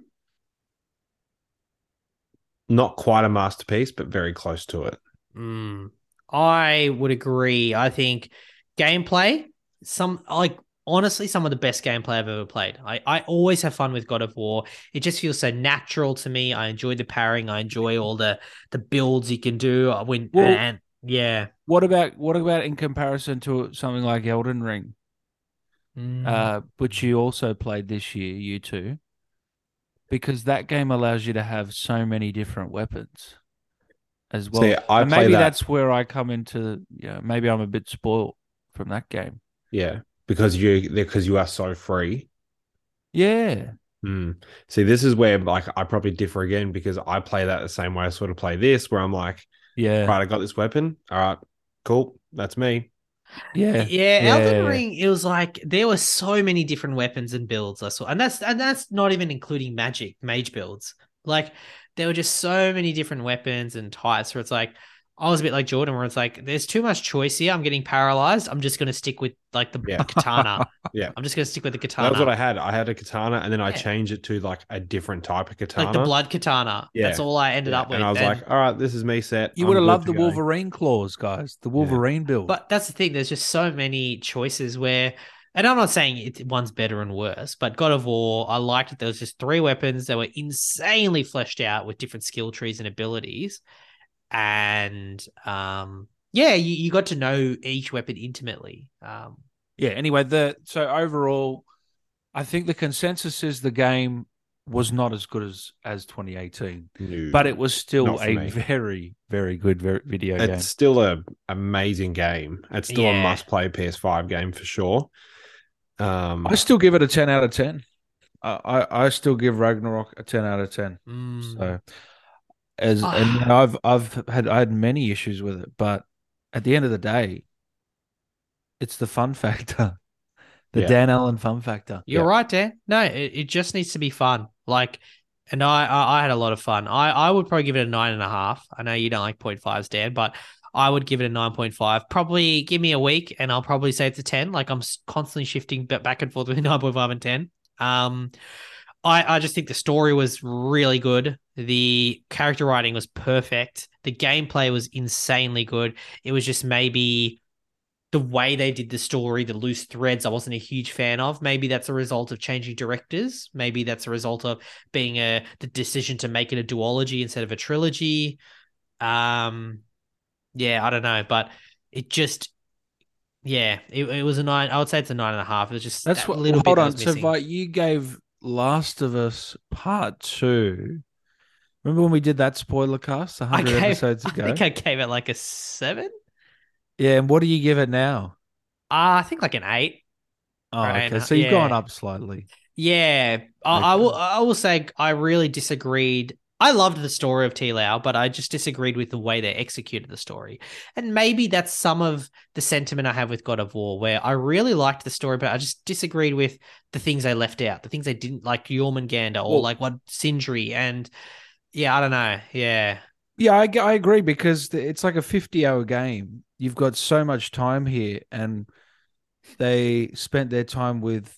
Not quite a masterpiece, but very close to it. Mm, I would agree. I think gameplay, some like honestly, some of the best gameplay I've ever played. I, I always have fun with God of War. It just feels so natural to me. I enjoy the parrying. I enjoy all the the builds you can do. When well, and yeah. What about what about in comparison to something like Elden Ring, mm. uh, which you also played this year, you two? Because that game allows you to have so many different weapons as well. See, I and maybe that. that's where I come into. Yeah, maybe I'm a bit spoiled from that game. Yeah, because you because you are so free. Yeah. Mm. See, this is where like I probably differ again, because I play that the same way I sort of play this, where I'm like, yeah, right, I got this weapon. All right, cool, that's me. Yeah, Yeah. yeah, Elden yeah. Ring, it was like there were so many different weapons and builds I saw. And that's and that's not even including magic, mage builds. Like there were just so many different weapons and types where it's like I was a bit like Jordan, where it's like there's too much choice here. I'm getting paralyzed. I'm just gonna stick with like the, yeah. the katana. yeah. I'm just gonna stick with the katana. That was what I had. I had a katana and then yeah. I changed it to like a different type of katana. Like the blood katana. Yeah. That's all I ended yeah. up with. And I was and like, all right, this is me set. You would have loved the go. Wolverine claws, guys. The Wolverine yeah. build. But that's the thing. There's just so many choices where, and I'm not saying it, one's better and worse, but God of War, I liked it. There was just three weapons that were insanely fleshed out with different skill trees and abilities. And um, yeah, you, you got to know each weapon intimately. Um, yeah. Anyway, the so overall, I think the consensus is the game was not as good as as twenty eighteen, No, but it was still not for a me. very, very good ver- video It's game. still a amazing game. It's still Yeah. a must play P S five game for sure. Um, I still give it a ten out of ten. I, I, I still give Ragnarok a ten out of ten. Mm. So as Ah. and you know, I've I've had I had many issues with it, but at the end of the day, it's the fun factor. The Yeah. Dan Allen fun factor. You're Yeah. right, Dan. No, it, it just needs to be fun. Like, and I, I I had a lot of fun. I, I would probably give it a nine and a half. I know you don't like point fives, Dan, but I would give it a nine point five. Probably give me a week, and I'll probably say it's a ten. Like I'm s- constantly shifting ba- back and forth between nine point five and ten. Um, I I just think the story was really good. The character writing was perfect. The gameplay was insanely good. It was just maybe the way they did the story, the loose threads, I wasn't a huge fan of. Maybe that's a result of changing directors. Maybe that's a result of being a the decision to make it a duology instead of a trilogy. Um, yeah, I don't know, but it just, yeah, it, it was a nine. I would say it's a nine and a half. It was just That's that what. little Well, bit hold that on. was So, missing. Vi, you gave Last of Us Part Two. Remember when we did that spoiler cast a I hundred gave, episodes I ago? think I gave it like a seven. Yeah, and what do you give it now? Uh, I think like an eight. Oh, Right, okay. and, So you've yeah. gone up slightly. Yeah, I, I will. Okay. I will say I really disagreed. I loved the story of T Lao, but I just disagreed with the way they executed the story. And maybe that's some of the sentiment I have with God of War, where I really liked the story, but I just disagreed with the things they left out, the things they didn't like, Jormungandr or Well- like what Sindri, and yeah, I don't know. Yeah, Yeah, I, I agree because the- it's like a fifty-hour game. You've got so much time here, and they spent their time with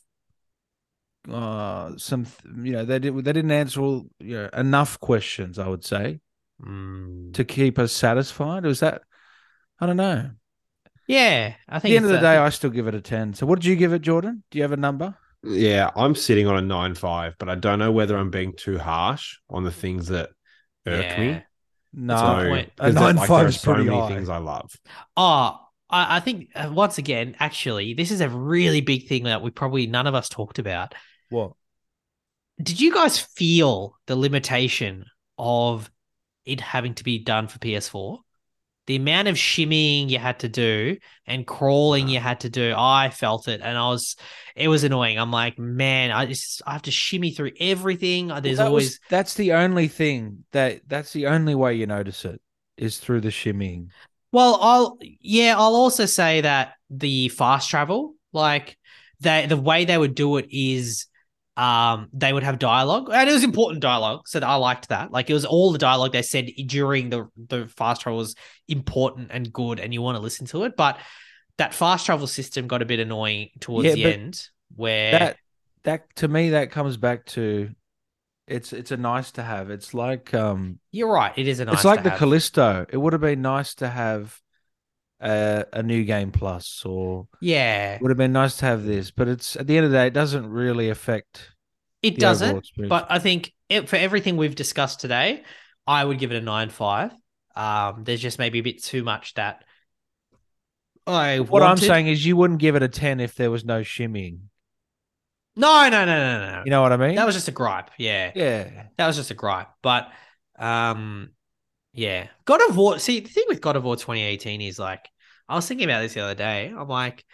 uh some, you know, they did they didn't answer all, you know, enough questions, I would say, Mm. to keep us satisfied. Was that? I don't know. yeah. I At think the end of it's the a- day, I still give it a ten. So what did you give it, Jordan? Do you have a number? Yeah, I'm sitting on a nine five, but I don't know whether I'm being too harsh on the things that irk Yeah. me. No, a good point. a because there- nine like, five there are is so pretty many high. things I love. Oh, I, I think uh, once again, actually, this is a really big thing that we probably none of us talked about. What? Did you guys feel the limitation of it having to be done for P S four? The amount of shimmying you had to do and crawling you had to do, I felt it, and I was, it was annoying. I'm like, man, I just I have to shimmy through everything. There's Well, that always was, that's the only thing that that's the only way you notice it is through the shimmying. Well, I'll yeah, I'll also say that the fast travel, like they the way they would do it is um they would have dialogue, and it was important dialogue, so I liked that. Like it was all the dialogue they said during the the fast travel was important and good, and you want to listen to it. But that fast travel system got a bit annoying towards Yeah, the but end, where That that to me that comes back to it's it's a nice to have. It's like um you're right, it is a nice. it's like to the have. Callisto. It would have been nice to have a, a new game plus, or Yeah, would have been nice to have this, but it's at the end of the day, it doesn't really affect it the overall doesn't. experience. But I think it, for everything we've discussed today, I would give it a nine five. Um, there's just maybe a bit too much that I what wanted. I'm saying is, you wouldn't give it a ten if there was no shimmying. No, no, no, no, no. You know what I mean? That was just a gripe. Yeah. yeah. That was just a gripe. But um yeah. God of War. See, the thing with God of War twenty eighteen is like, I was thinking about this the other day. I'm like,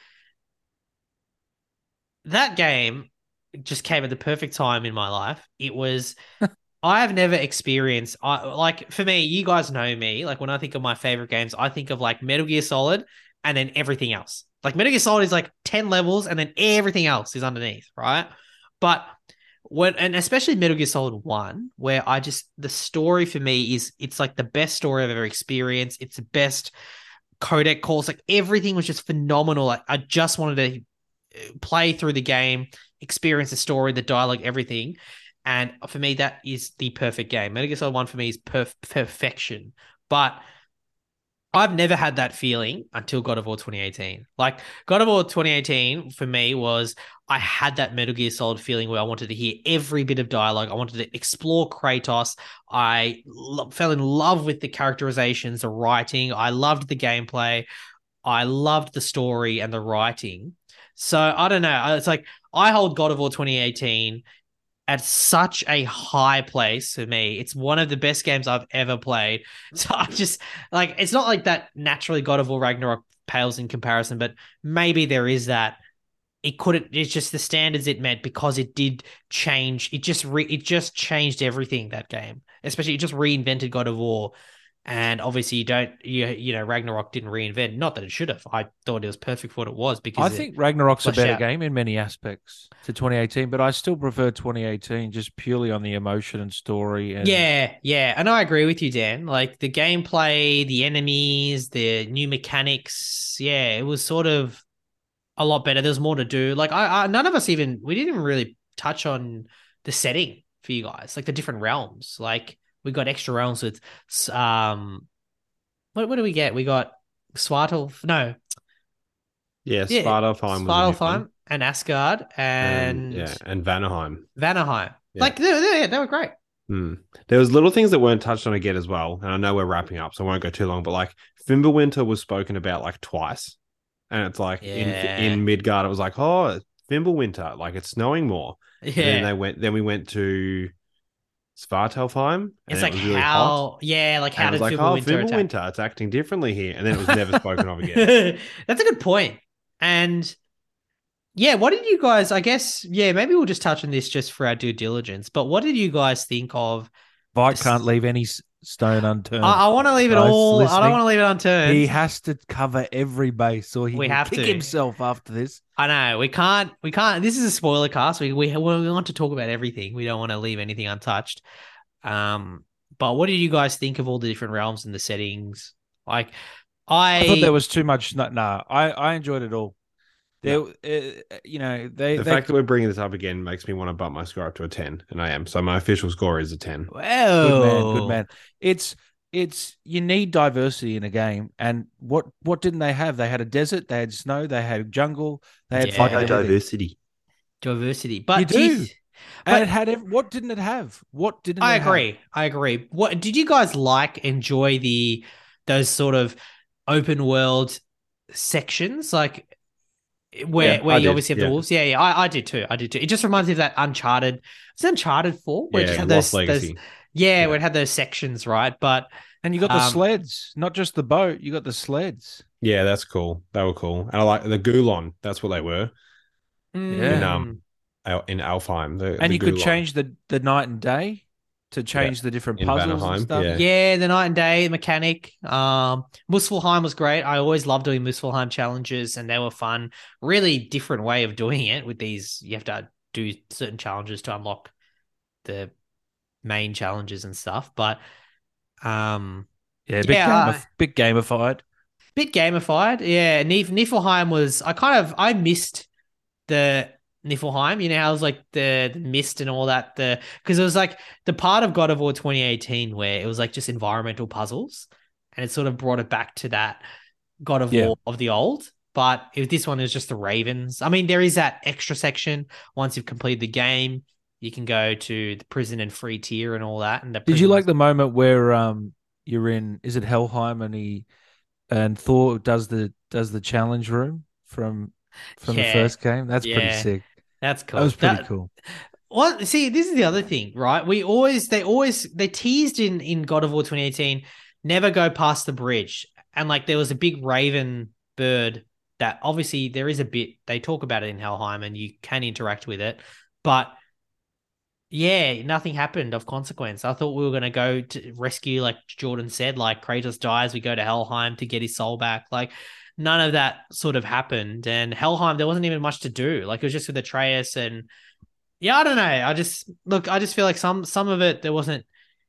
that game just came at the perfect time in my life. It was I have never experienced I like for me, you guys know me. Like when I think of my favorite games, I think of like Metal Gear Solid and then everything else. Like Metal Gear Solid is like ten levels and then everything else is underneath, right? But when and especially Metal Gear Solid one, where I just the story for me is it's like the best story I've ever experienced. It's the best codec calls, like everything was just phenomenal. Like I just wanted to play through the game, experience the story, the dialogue, everything. And for me, that is the perfect game. Metal Gear Solid one for me is perf- perfection. But I've never had that feeling until God of War twenty eighteen. Like God of War twenty eighteen for me was I had that Metal Gear Solid feeling where I wanted to hear every bit of dialogue. I wanted to explore Kratos. I lo- fell in love with the characterizations, the writing. I loved the gameplay. I loved the story and the writing. So I don't know. It's like I hold God of War twenty eighteen at such a high place for me. It's one of the best games I've ever played. So I just like it's not like that naturally God of War Ragnarok pales in comparison, but maybe there is that. It couldn't. It's just the standards it met because it did change. It just re, it just changed everything that game. Especially it just reinvented God of War, and obviously you don't you you know Ragnarok didn't reinvent. Not that it should have. I thought it was perfect for what it was because I think Ragnarok's a fleshed better out. game in many aspects to twenty eighteen, but I still prefer twenty eighteen just purely on the emotion and story. And Yeah, yeah, and I agree with you, Dan. Like the gameplay, the enemies, the new mechanics. Yeah, it was sort of a lot better. There's more to do. Like I, I, none of us even we didn't even really touch on the setting for you guys, like the different realms. Like we got extra realms with, um, what what do we get? We got Svartal, no, Yeah, yeah, Svartalfheim was a new one. Svartalfheim and Asgard and, And yeah, and Vanaheim. Vanaheim. Yeah. Like they, they, they were great. Hmm. There was little things that weren't touched on again as well, and I know we're wrapping up, so I won't go too long. But like Fimbulwinter was spoken about like twice, and it's like Yeah. in in Midgard, it was like, oh, Fimbulwinter, like it's snowing more. And then Yeah, they went. Then we went to Svartalfheim. and it's it like was really how, hot. yeah, like how And it did was like, oh, Fimbulwinter attack? Fimbulwinter, it's acting differently here, and then it was never spoken of again. That's a good point. And yeah, what did you guys, I guess, yeah, maybe we'll just touch on this just for our due diligence, but what did you guys think of? Vike This- can't leave any s- stone unturned. I, I want to leave it Guys all, I don't listening, want to leave it unturned. He has to cover every base, or he We will have kick to. himself after this. I know, we can't, we can't, this is a spoiler cast. We, we, we want to talk about everything. We don't want to leave anything untouched. Um, but what did you guys think of all the different realms and the settings? Like, I, I thought there was too much. No, nah, I I enjoyed it all. There, uh, you know, they The they fact that we're bringing this up again makes me want to bump my score up to a ten, and I am. So my official score is a ten. well, good man, good man. It's it's you need diversity in a game, and what what didn't they have? They had a desert, they had snow, they had jungle, they had Yeah. fucking everything. diversity. diversity. But You do you- do. And but- it had ev- what didn't it have? What didn't I it have? agree. I agree. What did you guys like? Enjoy the those sort of open world sections, like where Yeah, where I you did, obviously have yeah. the wolves. Yeah, yeah. I, I did too. I did too. It just reminds me of that Uncharted. It's Uncharted Four, where it Yeah, just had Lost those, those Legacy. yeah, Yeah. where it had those sections, right? But And you got the Um, sleds, not just the boat. You got the sleds. Yeah, that's cool. They were cool, and I like the Gulon. That's what they were Yeah. in mm, um Al- in Alfheim. The, And the you could Gulon. change the the night and day to change the different In puzzles Vanaheim, and stuff. yeah. yeah, the night and day mechanic. Um, Muspelheim was great. I always loved doing Muspelheim challenges, and they were fun. Really different way of doing it with these. You have to do certain challenges to unlock the main challenges and stuff. But um, Yeah, big, Yeah, gamif- big gamified. bit gamified. Yeah, Nif- Niflheim was. I kind of I missed the Niflheim. You know, how it was like the, the mist and all that. The because it was like the part of God of War twenty eighteen where it was like just environmental puzzles, and it sort of brought it back to that God of Yeah. War of the old. But if this one is just the Ravens, I mean, there is that extra section once you've completed the game. You can go to the prison and free tier and all that. And the Did you prison like the moment where um you're in? Is it Helheim and he and Thor does the does the challenge room from from Yeah. the first game? That's pretty Yeah. sick. That's cool. That was pretty That- cool. Well, see, this is the other thing, right? We always, they always, they teased in in God of War twenty eighteen, never go past the bridge, and like there was a big raven bird that obviously there is a bit they talk about it in Helheim, and you can interact with it, but yeah, nothing happened of consequence. I thought we were gonna go to rescue, like Jordan said, like Kratos dies, we go to Helheim to get his soul back, like. None of that sort of happened, and Helheim there wasn't even much to do. Like it was just with Atreus and yeah, I don't know. I just look. I just feel like some some of it there wasn't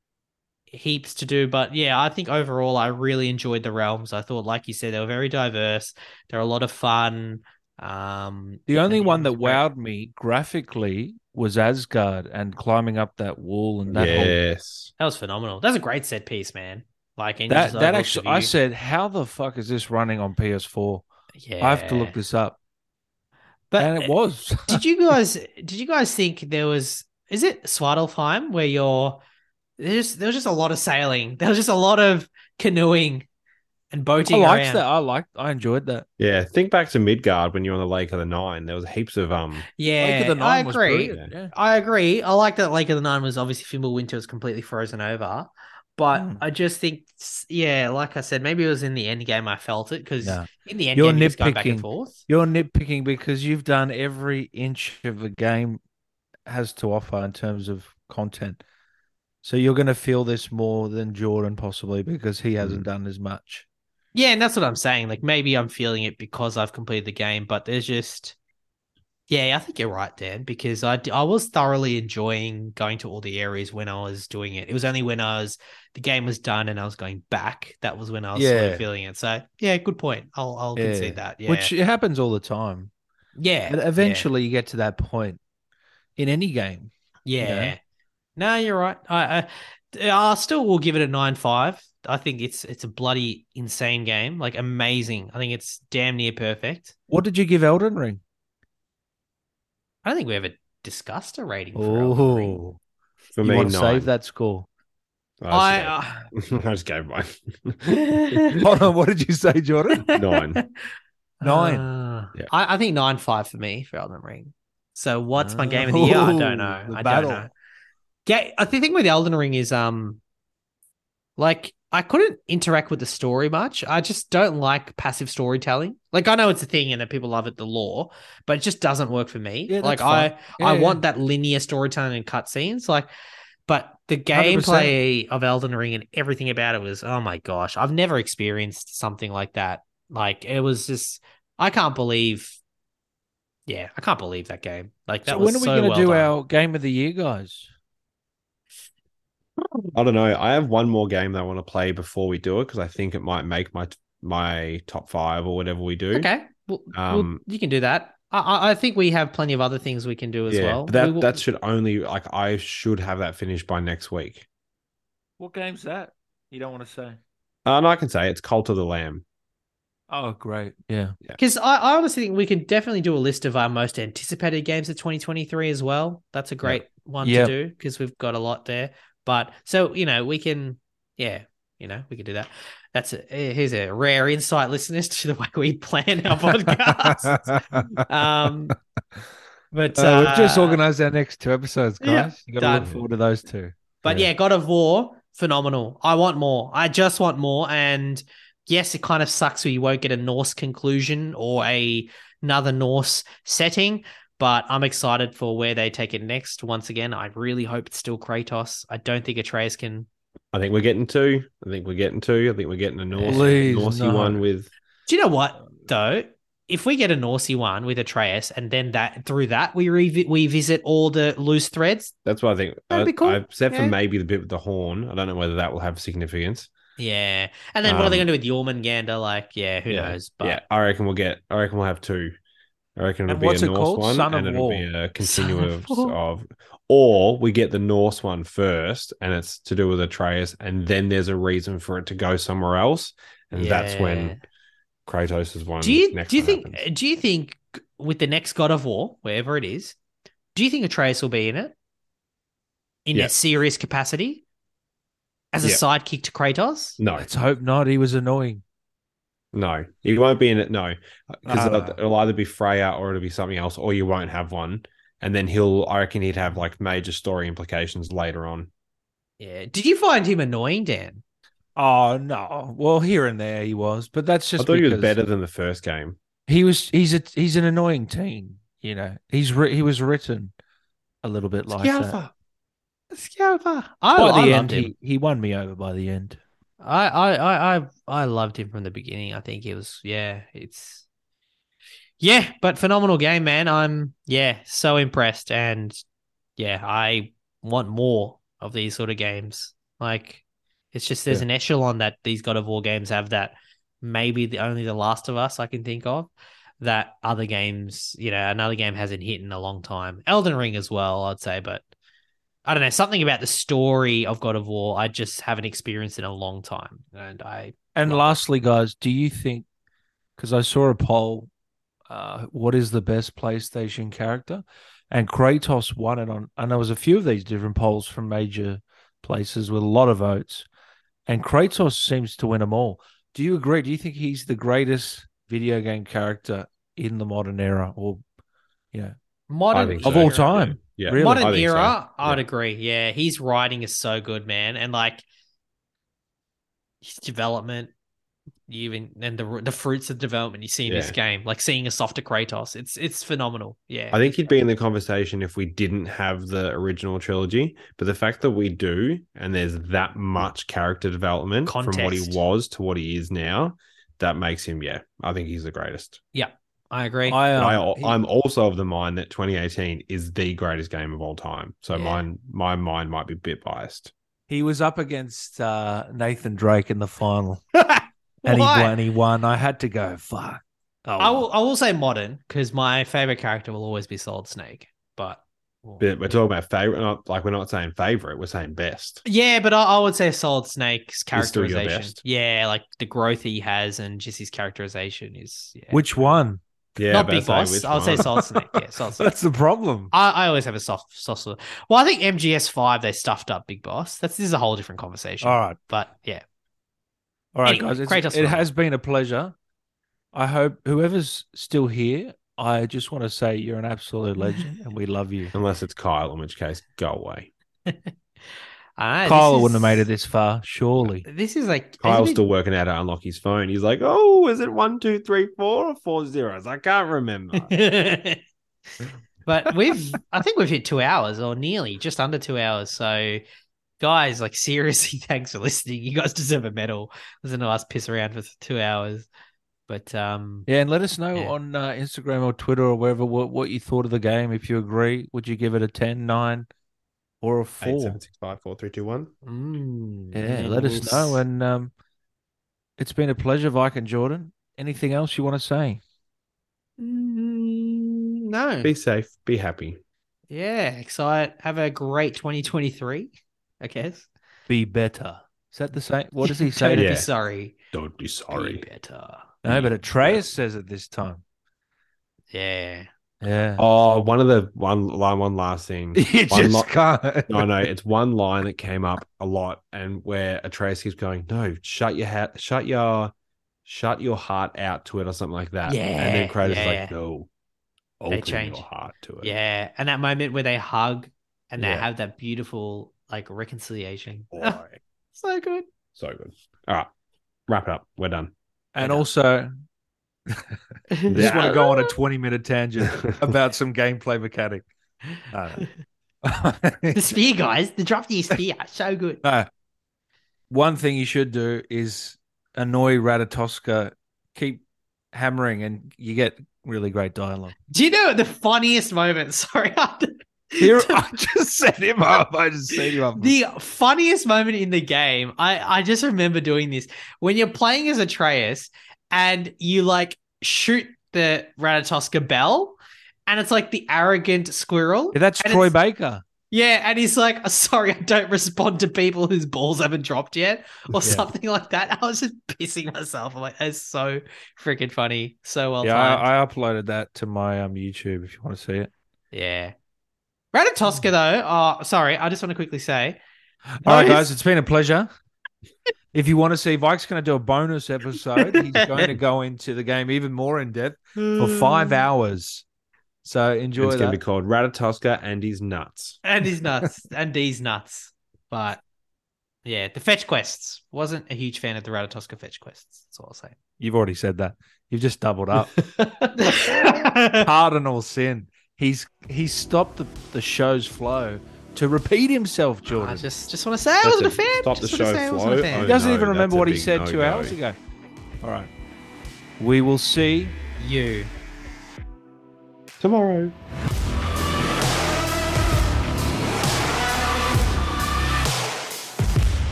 heaps to do, but yeah, I think overall I really enjoyed the realms. I thought, like you said, they were very diverse. They're a lot of fun. Um, The only and one it that was great. wowed me graphically was Asgard and climbing up that wall and that whole Yes. That was phenomenal. That's a great set piece, man. Like and that just that overall actually. I view. said, how the fuck is this running on P S four? yeah, I have to look this up, But and it was. did you guys did you guys think there was is it Svartalfheim where you're there's there was just a lot of sailing. There was just a lot of canoeing and I boating liked around. that. I liked. I enjoyed that. Yeah, think back to Midgard when you're on the Lake of the Nine. There was heaps of um. Yeah, Lake of the I Nine was agree. brilliant. Yeah. I agree. I like that Lake of the Nine was obviously Fimbulwinter was completely frozen over. But Mm. I just think, yeah, like I said, maybe it was in the end game I felt it because No. in the end You're game, you're just going back and nitpicking. forth. You're nitpicking because you've done every inch of the game has to offer in terms of content. So you're going to feel this more than Jordan possibly because he hasn't done as much. Yeah, and that's what I'm saying. Like maybe I'm feeling it because I've completed the game, but there's just, yeah, I think you're right, Dan, because I, I was thoroughly enjoying going to all the areas when I was doing it. It was only when I was, the game was done and I was going back, that was when I was sort of Yeah. feeling it. So yeah, good point. I'll, I'll Yeah. concede that. Yeah. Which it happens all the time. yeah. But eventually you get to that point in any game. Yeah. you know? No, you're right. I, I, I still will give it a nine five. I think it's it's a bloody insane game, like amazing. I think it's damn near perfect. What did you give Elden Ring? I don't think we ever discussed a rating for Elden Ring. Oh, For you me, want to nine. save that score? I I, just, gave, I just gave mine. uh, Hold on, what did you say, Jordan? Nine. Nine. Uh, Yeah. I, I think nine five for me for Elden Ring. So what's my game of the year? I don't Oh, know. the I battle. don't know. Yeah, I think the thing with Elden Ring is um, like I couldn't interact with the story much. I just don't like passive storytelling. Like I know it's a thing and that people love it, the lore, but it just doesn't work for me. Yeah, that's like fine. I, Yeah, I yeah. want that linear storytelling and cutscenes. Like, but the one hundred percent. gameplay of Elden Ring and everything about it was, oh my gosh, I've never experienced something like that. Like it was just, I can't believe. Yeah, I can't believe that game. Like that So was when are we so going to well do done. our game of the year, guys? I don't know. I have one more game that I want to play before we do it because I think it might make my my top five or whatever we do. Okay, well, well, Um, you can do that. I- I, I think we have plenty of other things we can do as yeah, well. but that We will- that should only like I should have that finished by next week. What game's that? You don't want to say? Uh, and I can say it's Cult of the Lamb. Oh, great. Yeah. Because I, I honestly think we can definitely do a list of our most anticipated games of twenty twenty-three as well. That's a great one Yep. to do because we've got a lot there. But so, you know, we can, yeah, you know, we can do that. That's a, here's a rare insight, listeners, to the way we plan our podcast. um, but Uh, we've just uh, organized our next two episodes, guys. yeah, You got to look done. forward to those two. But Yeah. yeah, God of War, phenomenal. I want more. I just want more. And yes, it kind of sucks where you won't get a Norse conclusion or a another Norse setting, but I'm excited for where they take it next. Once again, I really hope it's still Kratos. I don't think Atreus can. I think we're getting two. I think we're getting two. I think we're getting a Norse, Please, Norsey no. one with. Do you know what though? If we get a Norsey one with Atreus, and then that through that we revi- we visit all the loose threads. That's what I think. That'd I, be cool. I, except Yeah. for maybe the bit with the horn. I don't know whether that will have significance. Yeah, and then what are they Um, going to do with Jormungandr? Like, yeah, who yeah. knows? But Yeah, I reckon we'll get. I reckon we'll have two. I reckon it'll And be what's a it Norse called? one, Son of and it'll War. be a Son of continuous War. of, or we get the Norse one first, and it's to do with Atreus, and then there's a reason for it to go somewhere else, and that's Yeah. when Kratos' one. Do you next do you one think happens. do you think with the next God of War, wherever it is, do you think Atreus will be in it in Yeah. a serious capacity as a Yeah. sidekick to Kratos? No, Let's hope not. He was annoying. no, he won't be in it. No, because Ah. it'll, it'll either be Freya or it'll be something else, or you won't have one, and then he'll. I reckon he'd have like major story implications later on. Yeah. Did you find him annoying, Dan? Oh no. Well, here and there he was, but that's I just thought he was because better than the first game. he was. He's a. He's an annoying teen. You know. He's. Ri- he was written a little bit like that. Scalper. Scalper. I, By I the loved end, him. he, he won me over. By the end. I, I, I, I, I loved him from the beginning. I think it was, yeah, it's, yeah, but phenomenal game, man. I'm, yeah, so impressed. And yeah, I want more of these sort of games. Like, it's just, there's Yeah. an echelon that these God of War games have that maybe the only The Last of Us I can think of that other games, you know, another game hasn't hit in a long time. Elden Ring as well, I'd say, but I don't know, something about the story of God of War I just haven't experienced in a long time. And I And Well- lastly, guys, do you think? Because I saw a poll. Uh, what is the best PlayStation character? And Kratos won it on. And there was a few of these different polls from major places with a lot of votes. And Kratos seems to win them all. Do you agree? Do you think he's the greatest video game character in the modern era, or you know, Modern think of so. all era- time? Yeah, Really? Modern I think so. era, I'd Yeah. agree. Yeah, his writing is so good, man, and like his development, you even and the the fruits of development you see in this Yeah. game, like seeing a softer Kratos, it's it's phenomenal. Yeah, I think he'd be in the conversation if we didn't have the original trilogy. But the fact that we do, and there's that much character development from what he Context. was to what he is now, that makes him, yeah, I think he's the greatest. I agree. I, But um, I, he- I'm also of the mind that twenty eighteen is the greatest game of all time. So Yeah. mine, my mind might be a bit biased. he was up against uh, Nathan Drake in the final, and he Why? won. He won. I had to go. Fuck. Oh, I will I will say modern because my favorite character will always be Solid Snake, but. But we're talking about favorite, not like we're not saying favorite, we're saying best. Yeah, but I, I would say Solid Snake's He's still your characterization. best. Yeah, like the growth he has and just his characterization is. Yeah. Which one? Yeah, Not but Big say Boss. which I would say one. Solid Snake. Yeah, Solid Snake. That's the problem. I, I always have a soft, soft. spot. Well, I think M G S five they stuffed up Big Boss. That's this is a whole different conversation. All right. But yeah, All right, Anyway, guys. It's, Kratos it phenomenal. has been a pleasure. I hope whoever's still here, I just want to say you're an absolute legend and we love you. Unless it's Kyle, in which case, go away. I know, Kyle this wouldn't have made it is- this far, surely. This is like Kyle's isn't it- still working out how to unlock his phone. He's like, oh, is it one, two, three, four, or four zeros? I can't remember. But we've, I think we've hit two hours or nearly just under two hours. So, guys, like seriously, thanks for listening. You guys deserve a medal. Listen to us piss around for two hours. But um, Yeah, and let us know Yeah. on uh, Instagram or Twitter or wherever what, what you thought of the game. If you agree, would you give it a ten, nine, or a Eight, four? seven, six, five, four, three, two, one. mm, Yeah, and let we'll us know. s- And um, it's been a pleasure, Vike and Jordan. Anything else you want to say? Mm, no, Be safe. Be happy. yeah, excited. Have a great twenty twenty-three. I guess. Be better. Is that the same? What does he say? Don't to Yeah. be sorry. Don't be Be sorry. better. No, but Atreus says it this time. Yeah. Yeah. Oh, one of the one line, one last thing. you one just lo- can't. No, no, it's one line that came up a lot, and where Atreus keeps going, "No, shut your hat, shut your, shut your heart out to it," or something like that. Yeah, and then Kratos is yeah. like, "No, open change. your heart to it." Yeah. And that moment where they hug and they Yeah. have that beautiful like reconciliation. Boy, So good. so good. All right, wrap it up. We're done. And Yeah. also, I just Yeah. want to go on a twenty minute tangent about some gameplay mechanic. I don't know. The spear, guys. The drop the spear. So good. No. One thing you should do is annoy Ratatoska, keep hammering, and you get really great dialogue. Do you know the funniest moment? Sorry. Here, I just set him up. I just set him up. The funniest moment in the game, I, I just remember doing this when you're playing as Atreus and you like shoot the Ratatoska bell, and it's like the arrogant squirrel. Yeah, that's and Troy it's- Baker. Yeah, and he's like, sorry, I don't respond to people whose balls haven't dropped yet, or Yeah. something like that. I was just pissing myself. I'm like, that's so freaking funny. So well yeah, timed. I, I uploaded that to my um YouTube if you want to see it. Yeah. Ratatoska, though, oh, sorry, I just want to quickly say. All right, those- guys, it's been a pleasure. If you want to see, Vike's going to do a bonus episode. He's going to go into the game even more in depth for five hours. So enjoy It's that. going to be called Ratatoska and his nuts. And he's nuts. and D's nuts. But yeah, the fetch quests. Wasn't a huge fan of the Ratatoska fetch quests. That's all I'll say. You've already said that. You've just doubled up. Cardinal sin. He's he's stopped the, the show's flow to repeat himself, Jordan. I just just want to say I That's wasn't a, a- fan. stop the Just wanna show say I wasn't flow. a fan. he Oh, doesn't no, even remember that's a what he big said two no-go. hours ago. All right. We will see You. Tomorrow.